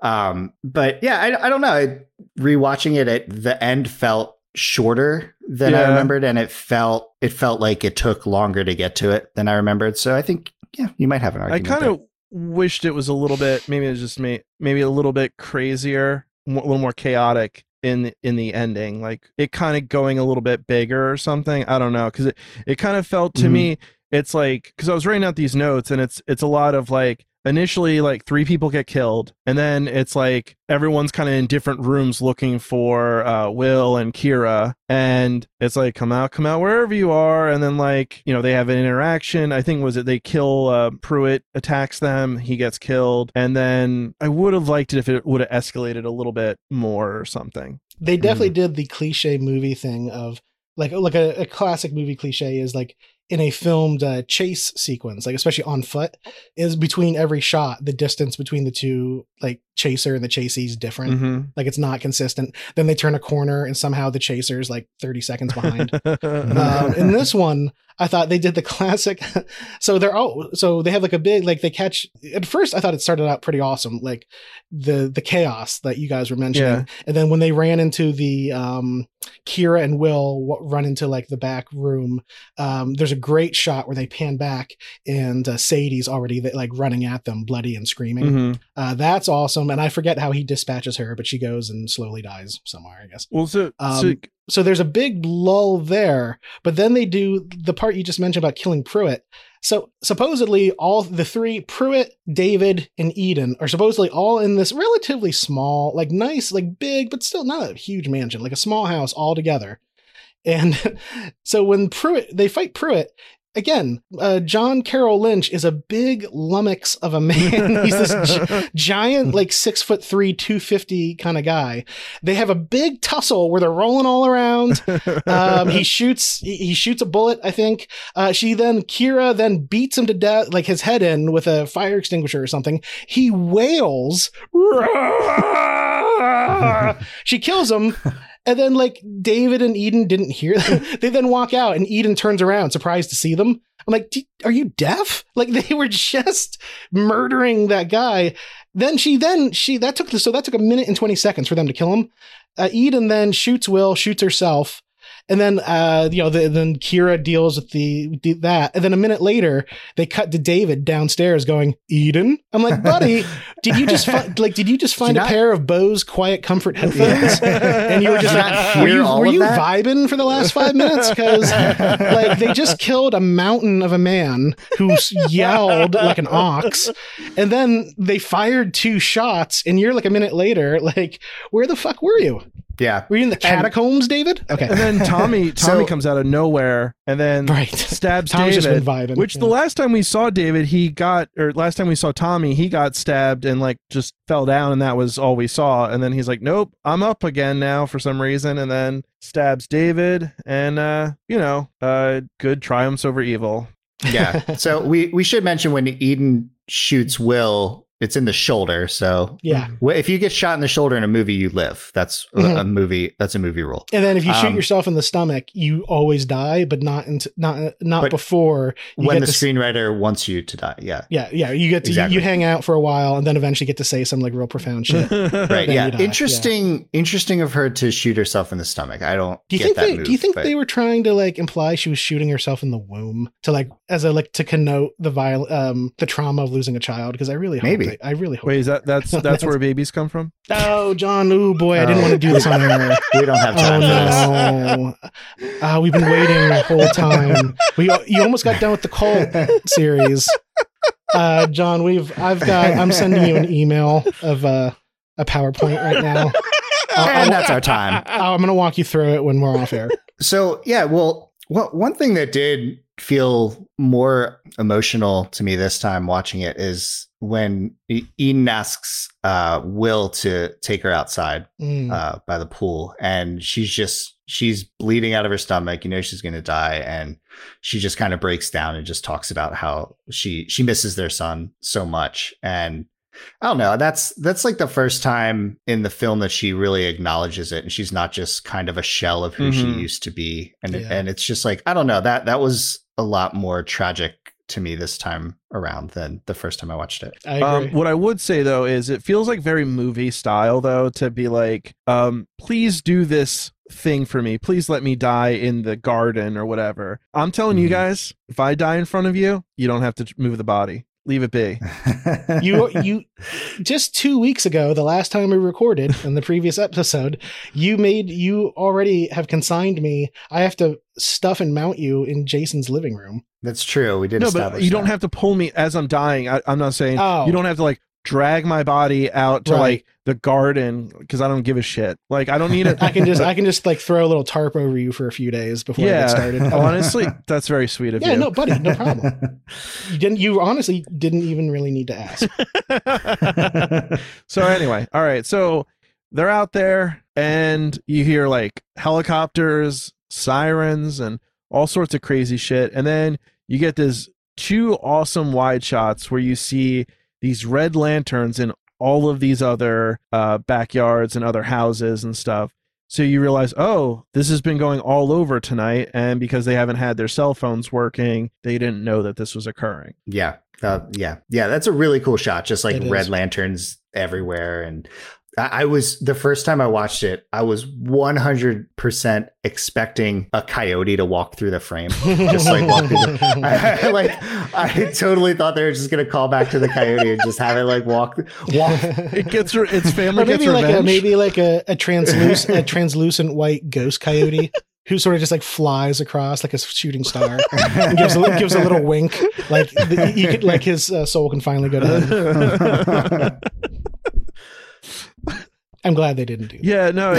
[SPEAKER 2] But I don't know. Rewatching it at the end felt shorter than I remembered, and it felt like it took longer to get to it than I remembered. So I think you might have an argument.
[SPEAKER 1] I kind of wished it was a little bit, maybe it was just me, maybe a little bit crazier, a little more chaotic in the ending, like it kind of going a little bit bigger or something. I don't know, because it kind of felt to me, it's like, because I was writing out these notes and it's a lot of like, initially like 3 people get killed, and then it's like everyone's kind of in different rooms looking for Will and Kira, and it's like come out wherever you are, and then like they have an interaction. I think they kill Pruitt attacks them, he gets killed, and then I would have liked it if it would have escalated a little bit more or something.
[SPEAKER 3] They definitely did the cliche movie thing of like a classic movie cliche is like, in a filmed chase sequence, like especially on foot, is between every shot, the distance between the two, like chaser and the chasee is different.
[SPEAKER 1] Mm-hmm.
[SPEAKER 3] Like it's not consistent. Then they turn a corner and somehow the chaser is like 30 seconds behind. In this one, I thought they did the classic. So they have like a big, like they catch, at first I thought it started out pretty awesome. Like the chaos that you guys were mentioning.
[SPEAKER 1] Yeah.
[SPEAKER 3] And then when they ran into the, Kira and Will run into like the back room. There's a great shot where they pan back and Sadie's already like running at them, bloody and screaming.
[SPEAKER 1] Mm-hmm.
[SPEAKER 3] That's awesome. And I forget how he dispatches her, but she goes and slowly dies somewhere, I guess.
[SPEAKER 1] Well,
[SPEAKER 3] so there's a big lull there, but then they do the part you just mentioned about killing Pruitt. So supposedly all the three, Pruitt, David, and Eden, are supposedly all in this relatively small, like nice, like big, but still not a huge mansion, like a small house all together. And so when they fight Pruitt, again, John Carroll Lynch is a big lummox of a man. He's this giant, like 6'3", 250 kind of guy. They have a big tussle where they're rolling all around. He shoots a bullet, I think. Kira then beats him to death, like his head in with a fire extinguisher or something. He wails. She kills him. And then like David and Eden didn't hear them. They then walk out and Eden turns around surprised to see them. I'm like, are you deaf? Like they were just murdering that guy. That took a minute and 20 seconds for them to kill him. Eden then shoots Will, shoots herself. And then, then Kira deals with that. And then a minute later, they cut to David downstairs going, Eden? I'm like, buddy, did you just find a pair of Bose Quiet Comfort headphones? Yeah. And you were just like, were you vibing for the last 5 minutes? Because like they just killed a mountain of a man who yelled like an ox. And then they fired 2 shots. And you're like a minute later, like, where the fuck were you?
[SPEAKER 2] Yeah.
[SPEAKER 3] Were you in the catacombs, David? Okay.
[SPEAKER 1] And then Tommy comes out of nowhere and then stabs
[SPEAKER 3] Tommy's
[SPEAKER 1] David.
[SPEAKER 3] Just been vibing.
[SPEAKER 1] Which the last time we saw David, last time we saw Tommy, he got stabbed and like just fell down and that was all we saw. And then he's like, nope, I'm up again now for some reason. And then stabs David and, good triumphs over evil.
[SPEAKER 2] Yeah. So we should mention when Eden shoots Will, it's in the shoulder. So
[SPEAKER 3] yeah,
[SPEAKER 2] if you get shot in the shoulder in a movie, you live. That's a movie. That's a movie rule.
[SPEAKER 3] And then if you shoot yourself in the stomach, you always die, but not before.
[SPEAKER 2] When the screenwriter wants you to die. Yeah.
[SPEAKER 3] Yeah. You get to you hang out for a while and then eventually get to say some like real profound shit.
[SPEAKER 2] Right. Yeah. Interesting of her to shoot herself in the stomach. I don't. Do you think
[SPEAKER 3] they were trying to like imply she was shooting herself in the womb to like to connote the trauma of losing a child? Because I really hope. I really hope.
[SPEAKER 1] Wait, that's where babies come from?
[SPEAKER 3] Oh, John. Oh boy, I didn't want to do this on air.
[SPEAKER 2] We don't have time for
[SPEAKER 3] this. We've been waiting the whole time. You almost got done with the Cult series. John, I'm sending you an email of a PowerPoint right now.
[SPEAKER 2] And that's our time.
[SPEAKER 3] I'm going to walk you through it when we're off air.
[SPEAKER 2] So, yeah, well, one thing that did feel more emotional to me this time watching it is when Eden asks Will to take her outside by the pool, and she's bleeding out of her stomach. She's going to die, and she just kind of breaks down and just talks about how she misses their son so much. And I don't know, that's like the first time in the film that she really acknowledges it, and she's not just kind of a shell of who she used to be. And and it's just like, I don't know, that was a lot more tragic to me this time around than the first time I watched it.
[SPEAKER 3] I agree.
[SPEAKER 1] What I would say though is it feels like very movie style though to be like, please do this thing for me. Please let me die in the garden or whatever. I'm telling you guys, if I die in front of you, you don't have to move the body. Leave it be.
[SPEAKER 3] You just 2 weeks ago, the last time we recorded in the previous episode, you already have consigned me. I have to stuff and mount you in Jason's living room.
[SPEAKER 2] That's true. We did.
[SPEAKER 1] No, but you don't have to pull me as I'm dying. I'm not saying you don't have to like drag my body out to like the garden because I don't give a shit. Like I don't need it.
[SPEAKER 3] I can just like throw a little tarp over you for a few days before I get started.
[SPEAKER 1] Honestly, that's very sweet of you.
[SPEAKER 3] Yeah, no, buddy, no problem. You honestly didn't even really need to ask.
[SPEAKER 1] So anyway, all right. So they're out there and you hear like helicopters, sirens, and all sorts of crazy shit. And then you get this 2 awesome wide shots where you see these red lanterns in all of these other backyards and other houses and stuff. So you realize, oh, this has been going all over tonight. And because they haven't had their cell phones working, they didn't know that this was occurring.
[SPEAKER 2] Yeah. Yeah. That's a really cool shot. Just like red lanterns everywhere. And I was, the first time I watched it, I was 100% expecting a coyote to walk through the frame. Just like walk through I totally thought they were just going to call back to the coyote and just have it like walk.
[SPEAKER 1] It gets its family gets
[SPEAKER 3] revenge. Maybe like a translucent white ghost coyote who sort of just like flies across like a shooting star and gives a little wink. Like his soul can finally go to heaven. I'm glad they didn't do that.
[SPEAKER 1] Yeah, no.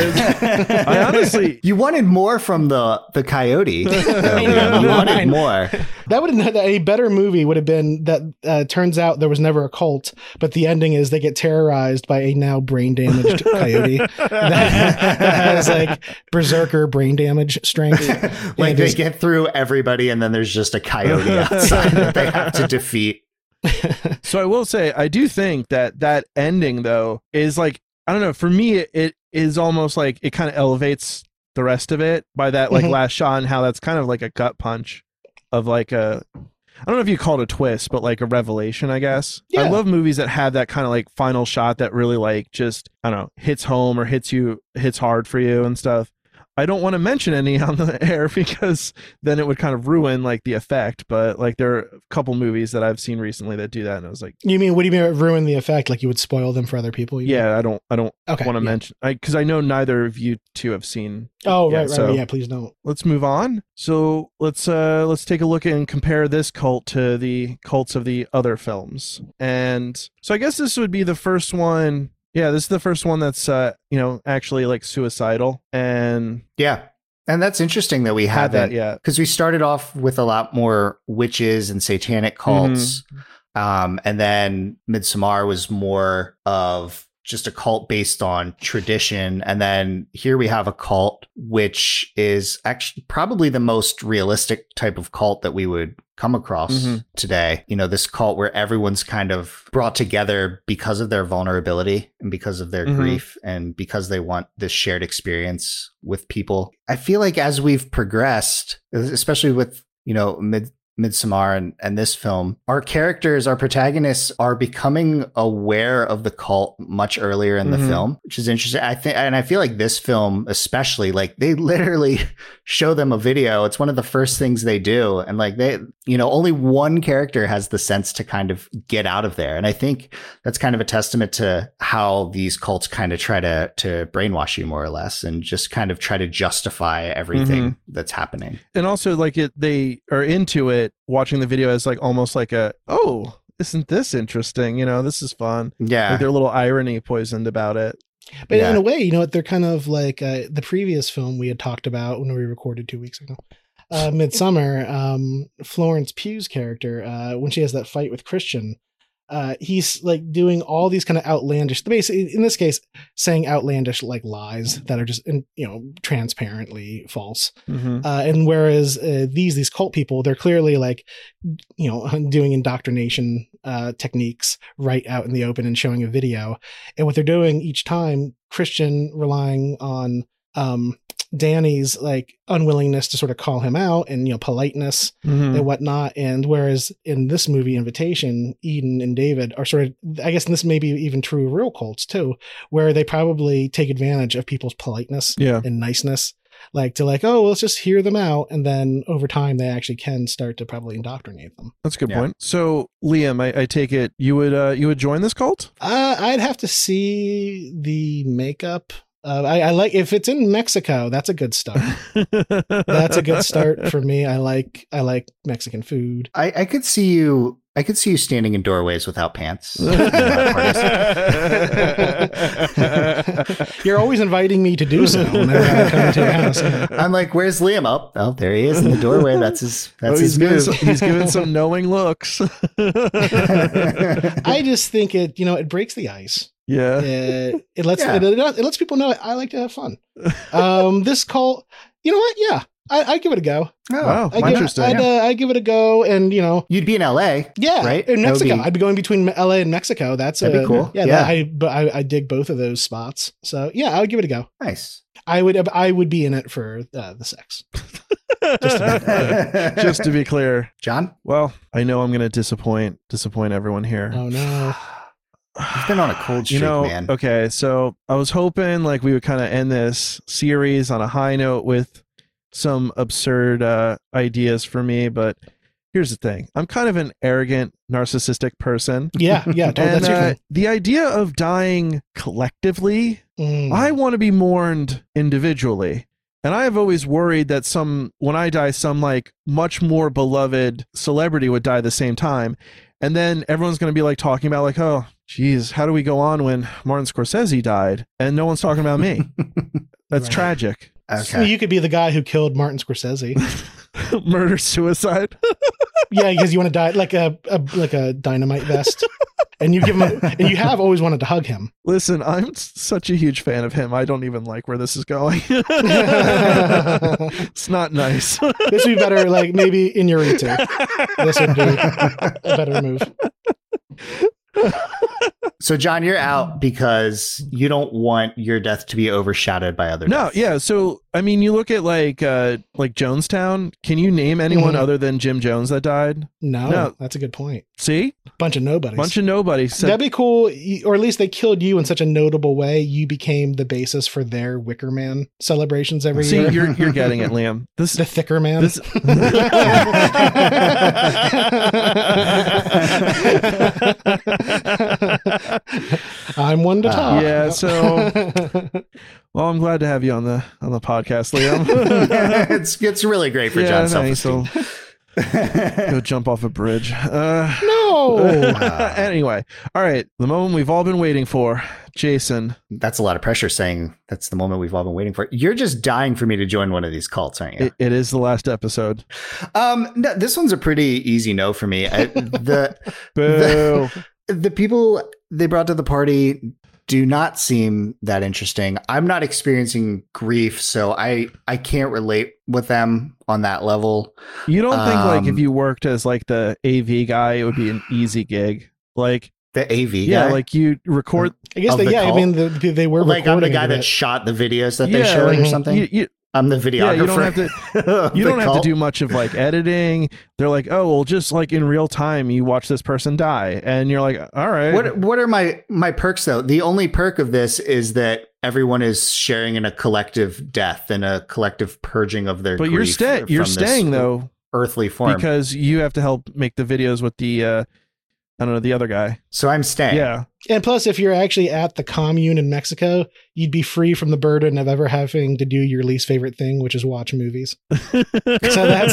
[SPEAKER 1] I honestly,
[SPEAKER 2] you wanted more from the coyote. You wanted more.
[SPEAKER 3] That would have a better movie would have been that. Turns out there was never a cult, but the ending is they get terrorized by a now brain damaged coyote that has like berserker brain damage strength.
[SPEAKER 2] Like they get through everybody, and then there's just a coyote outside that they have to defeat.
[SPEAKER 1] So I will say, I do think that ending though is like, I don't know. For me, it is almost like it kind of elevates the rest of it by that like last shot, and how that's kind of like a gut punch of like I don't know if you call it a twist, but like a revelation, I guess. Yeah. I love movies that have that kind of like final shot that really like just, I don't know, hits home or hits hard for you and stuff. I don't want to mention any on the air because then it would kind of ruin like the effect. But like there are a couple movies that I've seen recently that do that, and I was like,
[SPEAKER 3] "You mean what do you mean ruin the effect? Like you would spoil them for other people?"
[SPEAKER 1] Yeah, I don't want to mention because I know neither of you two have seen.
[SPEAKER 3] Oh, right. Yeah, please don't.
[SPEAKER 1] Let's move on. So let's take a look and compare this cult to the cults of the other films. And so I guess this would be the first one. Yeah, this is the first one that's, actually like suicidal. And
[SPEAKER 2] yeah. And that's interesting that we had that.
[SPEAKER 1] Yeah.
[SPEAKER 2] Because we started off with a lot more witches and satanic cults. And then Midsommar was more of just a cult based on tradition. And then here we have a cult, which is actually probably the most realistic type of cult that we would come across today. You know, this cult where everyone's kind of brought together because of their vulnerability and because of their grief and because they want this shared experience with people. I feel like as we've progressed, especially with, Midsommar and this film, our protagonists are becoming aware of the cult much earlier in the film, which is interesting. I feel like this film, especially, like they literally show them a video. It's one of the first things they do. And like only one character has the sense to kind of get out of there. And I think that's kind of a testament to how these cults kind of try to brainwash you more or less and just kind of try to justify everything that's happening.
[SPEAKER 1] And also like they are into it, watching the video as like almost like isn't this interesting? This is fun.
[SPEAKER 2] Yeah.
[SPEAKER 1] Like their little irony poisoned about it.
[SPEAKER 3] But in a way, they're kind of like the previous film we had talked about when we recorded 2 weeks ago. Midsommar, Florence Pugh's character, when she has that fight with Christian, he's like doing all these kind of outlandish, basically in this case, saying outlandish like lies that are just, transparently false. And whereas these cult people, they're clearly like, doing indoctrination techniques right out in the open and showing a video. And what they're doing each time, Christian relying on Danny's like unwillingness to sort of call him out and politeness and whatnot. And whereas in this movie Invitation, Eden and David are sort of, I guess this may be even true of real cults too, where they probably take advantage of people's politeness and niceness, like to like, oh, let's just hear them out, and then over time they actually can start to probably indoctrinate them.
[SPEAKER 1] That's a good point. So Liam, I take it you would join this cult?
[SPEAKER 3] I'd have to see the makeup. I like if it's in Mexico. That's a good start. That's a good start for me. I like Mexican food.
[SPEAKER 2] I could see you standing in doorways without pants.
[SPEAKER 3] You're always inviting me to do so whenever I come to your house.
[SPEAKER 2] I'm like, where's Liam? Oh, there he is in the doorway. That's his move.
[SPEAKER 1] He's giving some knowing looks.
[SPEAKER 3] I just think it breaks the ice.
[SPEAKER 1] Yeah.
[SPEAKER 3] It lets people know I like to have fun. This cult, you know what? Yeah. I'd give it a go.
[SPEAKER 2] Oh,
[SPEAKER 1] wow, interesting.
[SPEAKER 3] I'd give it a go, and
[SPEAKER 2] you'd be in LA,
[SPEAKER 3] yeah,
[SPEAKER 2] right?
[SPEAKER 3] In Mexico, I'd be going between LA and Mexico. That'd
[SPEAKER 2] be cool.
[SPEAKER 3] Yeah. I dig both of those spots. So yeah, I would give it a go.
[SPEAKER 2] Nice.
[SPEAKER 3] I would be in it for the sex.
[SPEAKER 1] Just to be clear,
[SPEAKER 2] John.
[SPEAKER 1] Well, I know I'm going to disappoint everyone here.
[SPEAKER 3] Oh no.
[SPEAKER 2] I've been on a cold streak, man.
[SPEAKER 1] Okay, so I was hoping like we would kind of end this series on a high note with some absurd ideas for me, but here's the thing. I'm kind of an arrogant, narcissistic person.
[SPEAKER 3] Yeah, totally.
[SPEAKER 1] And
[SPEAKER 3] that's your thing.
[SPEAKER 1] the idea of dying collectively, I want to be mourned individually. And I have always worried that when I die, some like much more beloved celebrity would die at the same time. And then everyone's going to be like talking about like, oh, geez, how do we go on when Martin Scorsese died? And no one's talking about me. That's tragic.
[SPEAKER 2] Okay.
[SPEAKER 3] So you could be the guy who killed Martin Scorsese.
[SPEAKER 1] Murder, suicide.
[SPEAKER 3] Yeah, because you want to die like a dynamite vest. And you give him and you have always wanted to hug him.
[SPEAKER 1] Listen, I'm such a huge fan of him. I don't even like where this is going. It's not nice.
[SPEAKER 3] This would be better, like maybe Inarritu. This would be a better move.
[SPEAKER 2] So, John, you're out because you don't want your death to be overshadowed by other deaths.
[SPEAKER 1] Yeah. So, I mean, you look at like Jonestown. Can you name anyone other than Jim Jones that died?
[SPEAKER 3] No, that's a good point.
[SPEAKER 1] See?
[SPEAKER 3] Bunch of nobodies.
[SPEAKER 1] So,
[SPEAKER 3] that'd be cool. Or at least they killed you in such a notable way. You became the basis for their Wicker Man celebrations every year.
[SPEAKER 1] See, you're getting it, Liam.
[SPEAKER 3] The thicker man. I'm one to talk.
[SPEAKER 1] Yeah, so well, I'm glad to have you on the podcast, Liam.
[SPEAKER 2] It's really great for John's self-esteem.
[SPEAKER 1] Go jump off a bridge.
[SPEAKER 3] No.
[SPEAKER 1] Anyway, all right. The moment we've all been waiting for, Jason.
[SPEAKER 2] That's a lot of pressure saying that's the moment we've all been waiting for. You're just dying for me to join one of these cults, aren't you?
[SPEAKER 1] It is the last episode.
[SPEAKER 2] No, this one's a pretty easy no for me. The people they brought to the party do not seem that interesting. I'm not experiencing grief, so I can't relate with them on that level.
[SPEAKER 1] You don't think like if you worked as like the AV guy, it would be an easy gig? Like
[SPEAKER 2] the AV guy?
[SPEAKER 1] Yeah, like you record.
[SPEAKER 3] I guess I mean, they were
[SPEAKER 2] like I'm the guy that shot the videos that they showed or something. I'm the videographer.
[SPEAKER 1] Yeah, you don't have to do much of like editing. They're like, oh, well, just like in real time, you watch this person die, and you're like, all right.
[SPEAKER 2] What are my perks though? The only perk of this is that everyone is sharing in a collective death and a collective purging of their.
[SPEAKER 1] But
[SPEAKER 2] grief
[SPEAKER 1] you're staying though,
[SPEAKER 2] earthly form,
[SPEAKER 1] because you have to help make the videos with the. I don't know, the other guy.
[SPEAKER 2] So I'm staying.
[SPEAKER 1] Yeah.
[SPEAKER 3] And plus, if you're actually at the commune in Mexico, you'd be free from the burden of ever having to do your least favorite thing, which is watch movies. So that's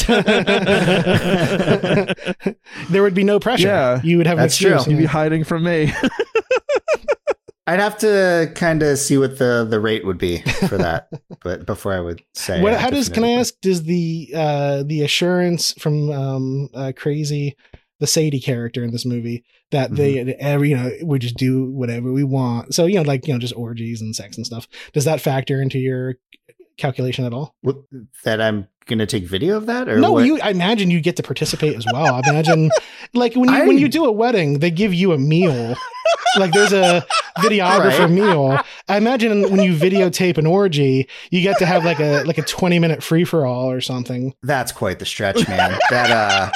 [SPEAKER 3] there would be no pressure.
[SPEAKER 1] Yeah,
[SPEAKER 3] you would have.
[SPEAKER 2] That's true.
[SPEAKER 1] You'd be hiding from me.
[SPEAKER 2] I'd have to kind of see what the rate would be for that, but before I would say.
[SPEAKER 3] Can I ask? Does the assurance from Crazy, the Sadie character in this movie, that we just do whatever we want. So, just orgies and sex and stuff. Does that factor into your calculation at all?
[SPEAKER 2] That I'm going to take video of that? Or
[SPEAKER 3] no, I imagine you get to participate as well. I imagine like when you do a wedding, they give you a meal. Like there's a videographer meal. I imagine when you videotape an orgy, you get to have like a 20-minute free for all or something.
[SPEAKER 2] That's quite the stretch, man. That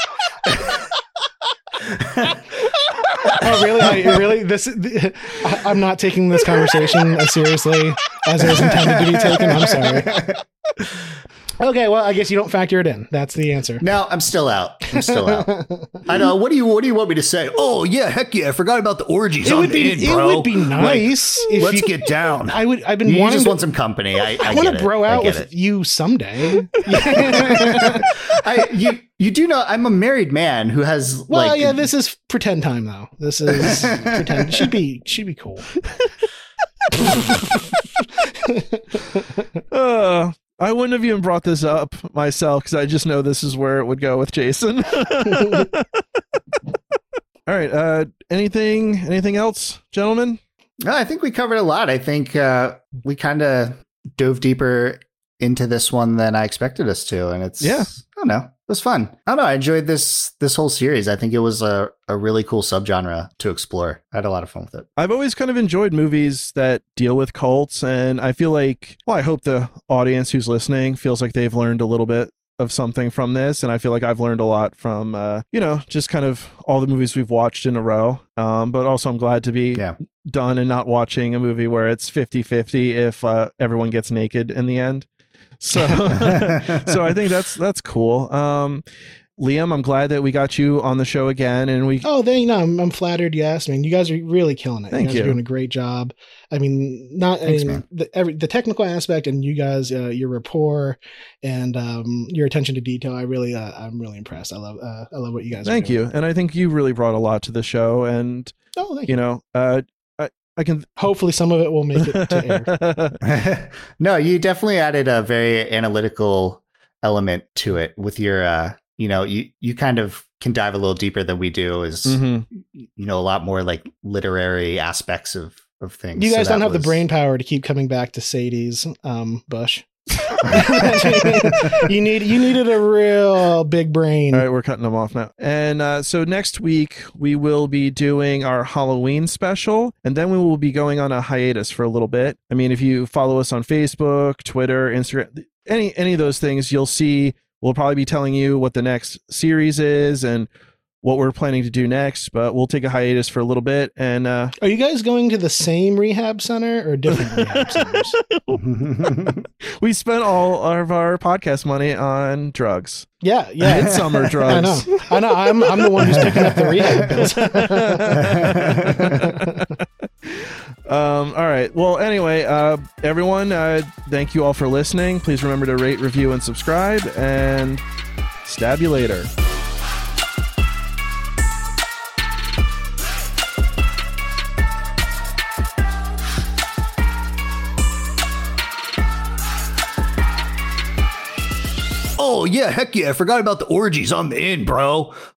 [SPEAKER 3] Oh, really? I'm not taking this conversation as seriously as it was intended to be taken. I'm sorry. Okay, well, I guess you don't factor it in. That's the answer.
[SPEAKER 2] No, I'm still out. I know. What do you want me to say? Oh yeah, heck yeah! I forgot about the orgies. It would be
[SPEAKER 3] nice.
[SPEAKER 2] Like, let's get down.
[SPEAKER 3] I've been.
[SPEAKER 2] You just want some company. I
[SPEAKER 3] want to bro out with you someday.
[SPEAKER 2] You do know I'm a married man who has.
[SPEAKER 3] Well, yeah. This is pretend time though. This is pretend. She'd be cool.
[SPEAKER 1] I wouldn't have even brought this up myself because I just know this is where it would go with Jason. All right. Anything else, gentlemen?
[SPEAKER 2] No, I think we covered a lot. I think we kind of dove deeper into this one than I expected us to. And it's, I don't know, it was fun. I don't know. I enjoyed this whole series. I think it was a really cool subgenre to explore. I had a lot of fun with it.
[SPEAKER 1] I've always kind of enjoyed movies that deal with cults. And I feel like, well, I hope the audience who's listening feels like they've learned a little bit of something from this. And I feel like I've learned a lot from, just kind of all the movies we've watched in a row. But also I'm glad to be done and not watching a movie where it's 50-50 if everyone gets naked in the end. So I think that's cool. Liam, I'm glad that we got you on the show again, and
[SPEAKER 3] I'm flattered. Yes, I mean, you guys are really killing it.
[SPEAKER 1] Thank you.
[SPEAKER 3] Guys are doing a great job. I mean,
[SPEAKER 2] Thanks, man.
[SPEAKER 3] The technical aspect, and you guys, your rapport and your attention to detail. I'm really impressed. I love what you guys.
[SPEAKER 1] Thank you, and I think you really brought a lot to the show. And
[SPEAKER 3] thank you.
[SPEAKER 1] I can
[SPEAKER 3] hopefully some of it will make it to air.
[SPEAKER 2] No, you definitely added a very analytical element to it with your. You kind of can dive a little deeper than we do, is a lot more like literary aspects of things.
[SPEAKER 3] You guys don't have the brain power to keep coming back to Sadie's Bush. you needed a real big brain.
[SPEAKER 1] All right, we're cutting them off now. And so next week we will be doing our Halloween special, and then we will be going on a hiatus for a little bit. I mean, if you follow us on Facebook, Twitter, Instagram, any of those things, you'll see we'll probably be telling you what the next series is and what we're planning to do next, but we'll take a hiatus for a little bit. And
[SPEAKER 3] are you guys going to the same rehab center or different rehab centers?
[SPEAKER 1] We spent all of our podcast money on drugs.
[SPEAKER 3] Yeah.
[SPEAKER 1] Midsummer drugs.
[SPEAKER 3] I know. I'm the one who's picking up the rehab bills.
[SPEAKER 1] All right. Well, anyway, everyone, thank you all for listening. Please remember to rate, review, and subscribe, and stab you later.
[SPEAKER 2] Oh, yeah, heck yeah. I forgot about the orgies. I'm in, bro.